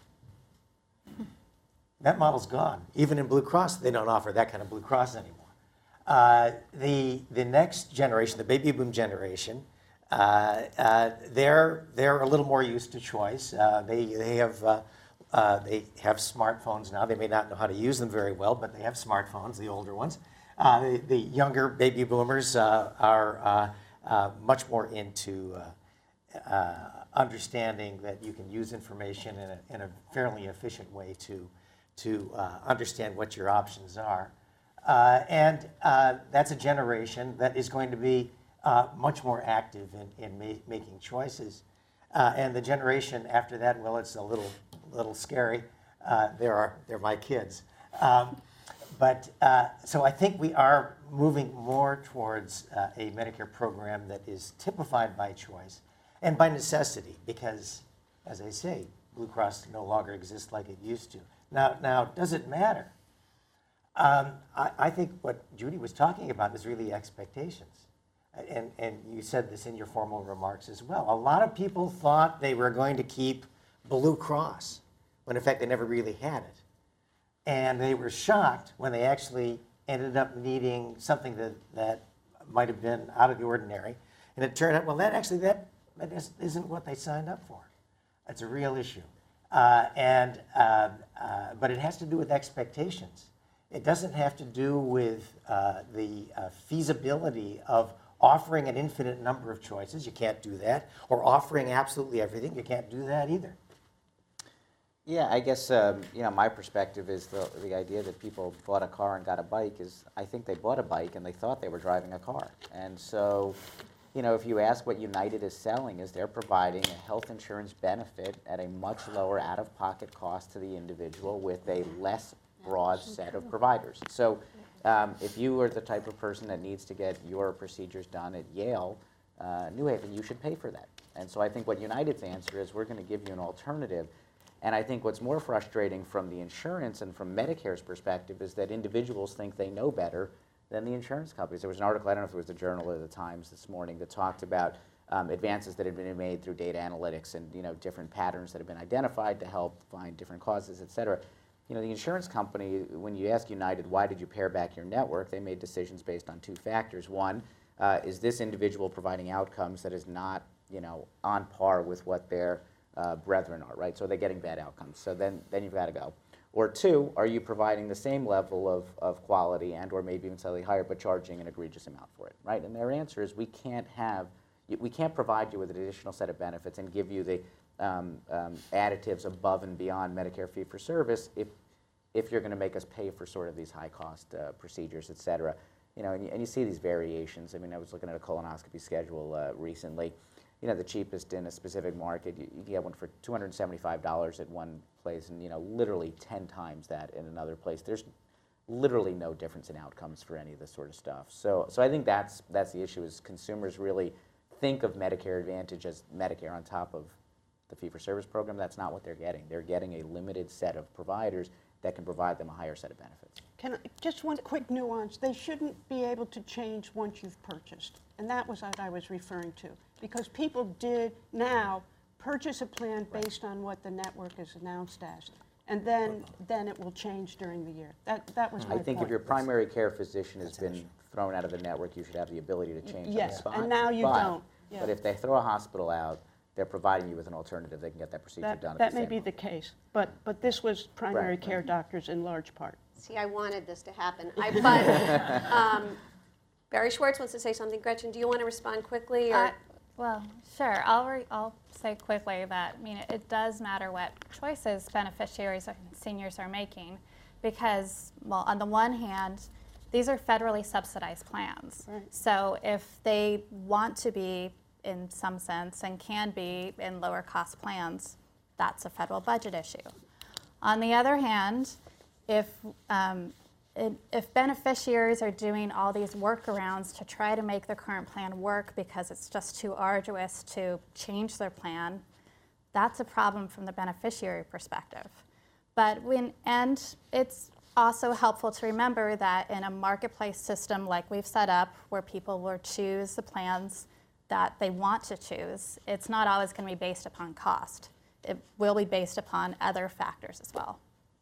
That model's gone. Even in Blue Cross, they don't offer that kind of Blue Cross anymore. Uh, the, the next generation, the baby boom generation, uh, uh, they're, they're a little more used to choice. Uh, they, they, have, uh, uh, they have smartphones now. They may not know how to use them very well, but they have smartphones, the older ones. Uh, the, the younger baby boomers uh, are uh, uh, much more into uh, uh, understanding that you can use information in a, in a fairly efficient way to to uh, understand what your options are. Uh, and uh, that's a generation that is going to be uh, much more active in, in ma making choices. Uh, and the generation after that, well, it's a little, little scary. Uh, there are, they're my kids. Um, but uh, so I think we are moving more towards uh, a Medicare program that is typified by choice and by necessity, because, as I say, Blue Cross no longer exists like it used to. Now, now, does it matter? Um, I, I think what Judy was talking about is really expectations. And, and you said this in your formal remarks as well. A lot of people thought they were going to keep Blue Cross, when in fact they never really had it. And they were shocked when they actually ended up needing something that, that might have been out of the ordinary. And it turned out, well, that actually, that, that isn't what they signed up for. It's a real issue. Uh, and, uh, uh, but it has to do with expectations. It doesn't have to do with uh, the uh, feasibility of offering an infinite number of choices. You can't do that. Or offering absolutely everything. You can't do that either. Yeah, I guess um, you know, my perspective is the, the idea that people bought a car and got a bike is, I think they bought a bike and they thought they were driving a car. And so, you know, if you ask what United is selling, is they're providing a health insurance benefit at a much lower out-of-pocket cost to the individual with a less broad set of providers. So um, if you are the type of person that needs to get your procedures done at Yale, uh, New Haven, you should pay for that. And so I think what United's answer is, we're going to give you an alternative. And I think what's more frustrating from the insurance and from Medicare's perspective is that individuals think they know better than the insurance companies. There was an article, I don't know if it was the Journal or the Times this morning, that talked about um, advances that have been made through data analytics and, you know, different patterns that have been identified to help find different causes, et cetera. You know, the insurance company, when you ask United, why did you pare back your network, they made decisions based on two factors. One, uh, is this individual providing outcomes that is not, you know, on par with what their uh, brethren are, right? So they're getting bad outcomes. So then, then you've got to go. Or two, are you providing the same level of, of quality and or maybe even slightly higher, but charging an egregious amount for it, right? And their answer is, we can't have, we can't provide you with an additional set of benefits and give you the um, um, additives above and beyond Medicare fee-for-service if, if you're going to make us pay for sort of these high-cost uh, procedures, et cetera. You know, and you, and you see these variations. I mean, I was looking at a colonoscopy schedule uh, recently. You know, the cheapest in a specific market, you, you get one for two hundred seventy-five dollars at one place and, you know, literally ten times that in another place. There's literally no difference in outcomes for any of this sort of stuff. So, so I think that's, that's the issue, is consumers really think of Medicare Advantage as Medicare on top of the fee-for-service program. That's not what they're getting. They're getting a limited set of providers that can provide them a higher set of benefits. Can I, just one quick nuance. They shouldn't be able to change once you've purchased. And that was what I was referring to. Because people did now purchase a plan based on what the network is announced as. And then, then it will change during the year. That, that was my I think point. if your primary care physician has been thrown out of the network, you should have the ability to change on the Yes, spot. and now you But- don't. Yeah. But if they throw a hospital out, they're providing you with an alternative. They can get that procedure That, done at that the may same be moment. the case. But, but this was primary Right, care right. doctors in large part. See, I wanted this to happen. I, but um, Barry Schwartz wants to say something. Gretchen, do you want to respond quickly? Or? Uh, well, sure. I'll, re I'll say quickly that, I mean, it, it does matter what choices beneficiaries and seniors are making, because, well, on the one hand, these are federally subsidized plans. Right. So if they want to be, in some sense, and can be in lower cost plans, that's a federal budget issue. On the other hand, if, um, it, if beneficiaries are doing all these workarounds to try to make the current plan work because it's just too arduous to change their plan, that's a problem from the beneficiary perspective. But when, and it's also helpful to remember that in a marketplace system like we've set up, where people will choose the plans that they want to choose, it's not always going to be based upon cost. It will be based upon other factors as well.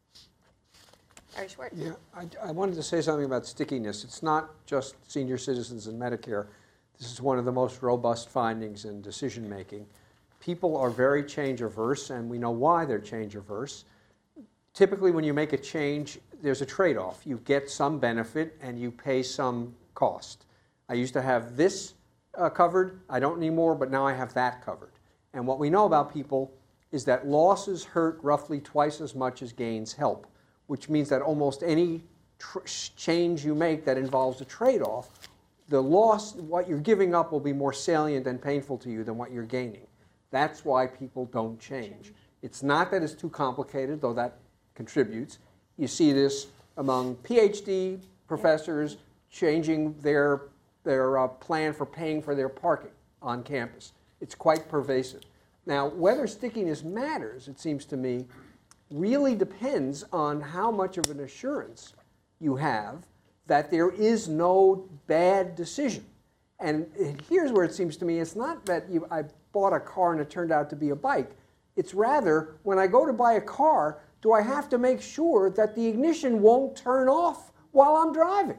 Barry Schwartz. Yeah, I, I wanted to say something about stickiness. It's not just senior citizens and Medicare. This is one of the most robust findings in decision making. People are very change averse, and we know why they're change averse. Typically, when you make a change, there's a trade-off. You get some benefit and you pay some cost. I used to have this uh, covered. I don't anymore, but now I have that covered. And what we know about people is that losses hurt roughly twice as much as gains help, which means that almost any tr change you make that involves a trade-off, the loss, what you're giving up will be more salient and painful to you than what you're gaining. That's why people don't change. It's not that it's too complicated, though that contributes. You see this among PhD professors changing their, their uh, plan for paying for their parking on campus. It's quite pervasive. Now, whether stickiness matters, it seems to me, really depends on how much of an assurance you have that there is no bad decision. And here's where it seems to me, it's not that you, I bought a car and it turned out to be a bike. It's rather, when I go to buy a car, do I have to make sure that the ignition won't turn off while I'm driving?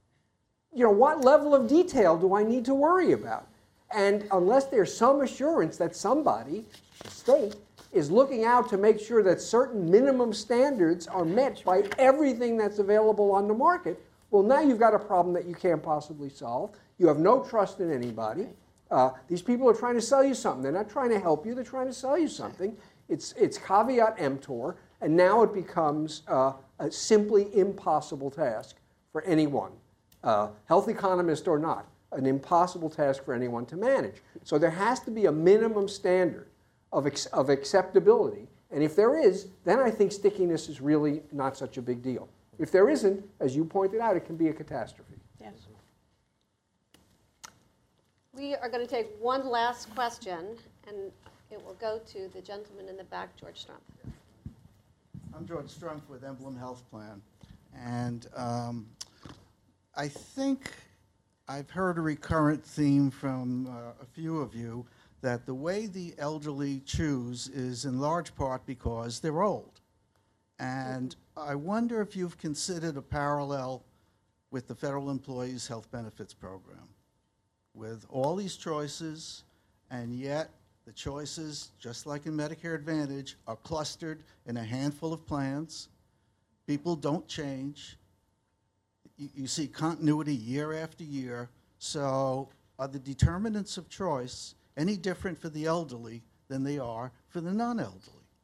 You know, what level of detail do I need to worry about? And unless there's some assurance that somebody, the state, is looking out to make sure that certain minimum standards are met by everything that's available on the market, well, now you've got a problem that you can't possibly solve. You have no trust in anybody. Uh, these people are trying to sell you something. They're not trying to help you. They're trying to sell you something. It's, it's caveat emptor, and now it becomes uh, a simply impossible task for anyone, uh, health economist or not, an impossible task for anyone to manage. So there has to be a minimum standard of, ex of acceptability. And if there is, then I think stickiness is really not such a big deal. If there isn't, as you pointed out, it can be a catastrophe. Yes. We are going to take one last question, and it will go to the gentleman in the back, George Strumpf. I'm George Strumpf with Emblem Health Plan. And um, I think I've heard a recurrent theme from uh, a few of you that the way the elderly choose is in large part because they're old. And I wonder if you've considered a parallel with the Federal Employees Health Benefits Program. With all these choices, and yet the choices, just like in Medicare Advantage, are clustered in a handful of plans. People don't change. You, you see continuity year after year. So are the determinants of choice any different for the elderly than they are for the non-elderly?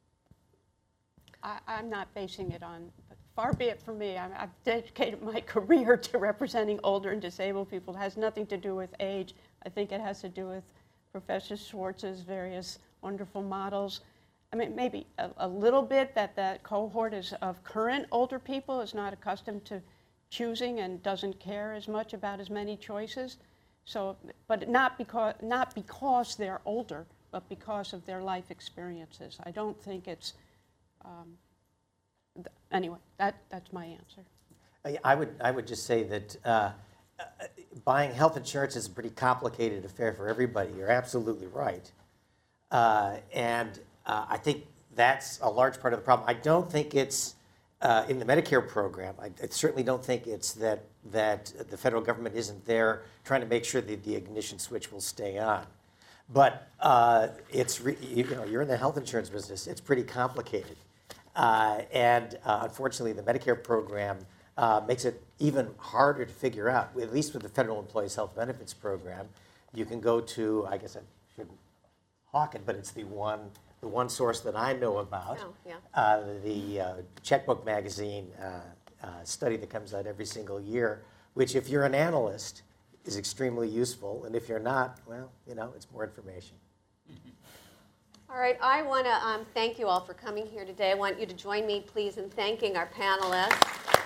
I, I'm not basing it on, far be it from me. I'm, I've dedicated my career to representing older and disabled people. It has nothing to do with age. I think it has to do with Professor Schwartz's various wonderful models. I mean, maybe a, a little bit that that cohort is of current older people is not accustomed to choosing and doesn't care as much about as many choices. So, but not because, not because they're older, but because of their life experiences. I don't think it's, um, th anyway, that, that's my answer. I, I would, I would just say that uh, uh, buying health insurance is a pretty complicated affair for everybody. You're absolutely right. Uh, and uh, I think that's a large part of the problem. I don't think it's uh, in the Medicare program. I, I certainly don't think it's that, that the federal government isn't there trying to make sure that the ignition switch will stay on. But uh, it's, re you know, you're in the health insurance business. It's pretty complicated. Uh, and uh, unfortunately, the Medicare program uh, makes it even harder to figure out. At least with the Federal Employees Health Benefits Program, you can go to, I guess I shouldn't hawk it, but it's the one, the one source that I know about, Oh, yeah. uh, the uh, Checkbook Magazine uh, uh, study that comes out every single year, which if you're an analyst is extremely useful, and if you're not, well, you know, it's more information. All right, I want to um, thank you all for coming here today. I want you to join me, please, in thanking our panelists.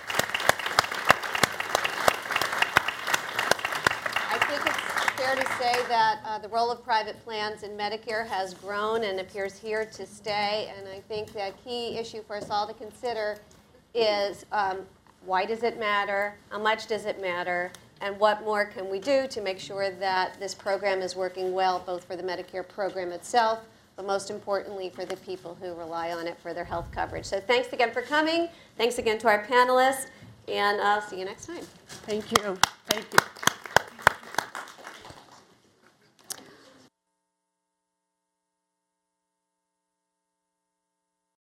I think it's fair to say that uh, the role of private plans in Medicare has grown and appears here to stay. And I think the key issue for us all to consider is um, why does it matter? How much does it matter? And what more can we do to make sure that this program is working well, both for the Medicare program itself, but most importantly for the people who rely on it for their health coverage. So thanks again for coming. Thanks again to our panelists, and I'll see you next time. Thank you. Thank you.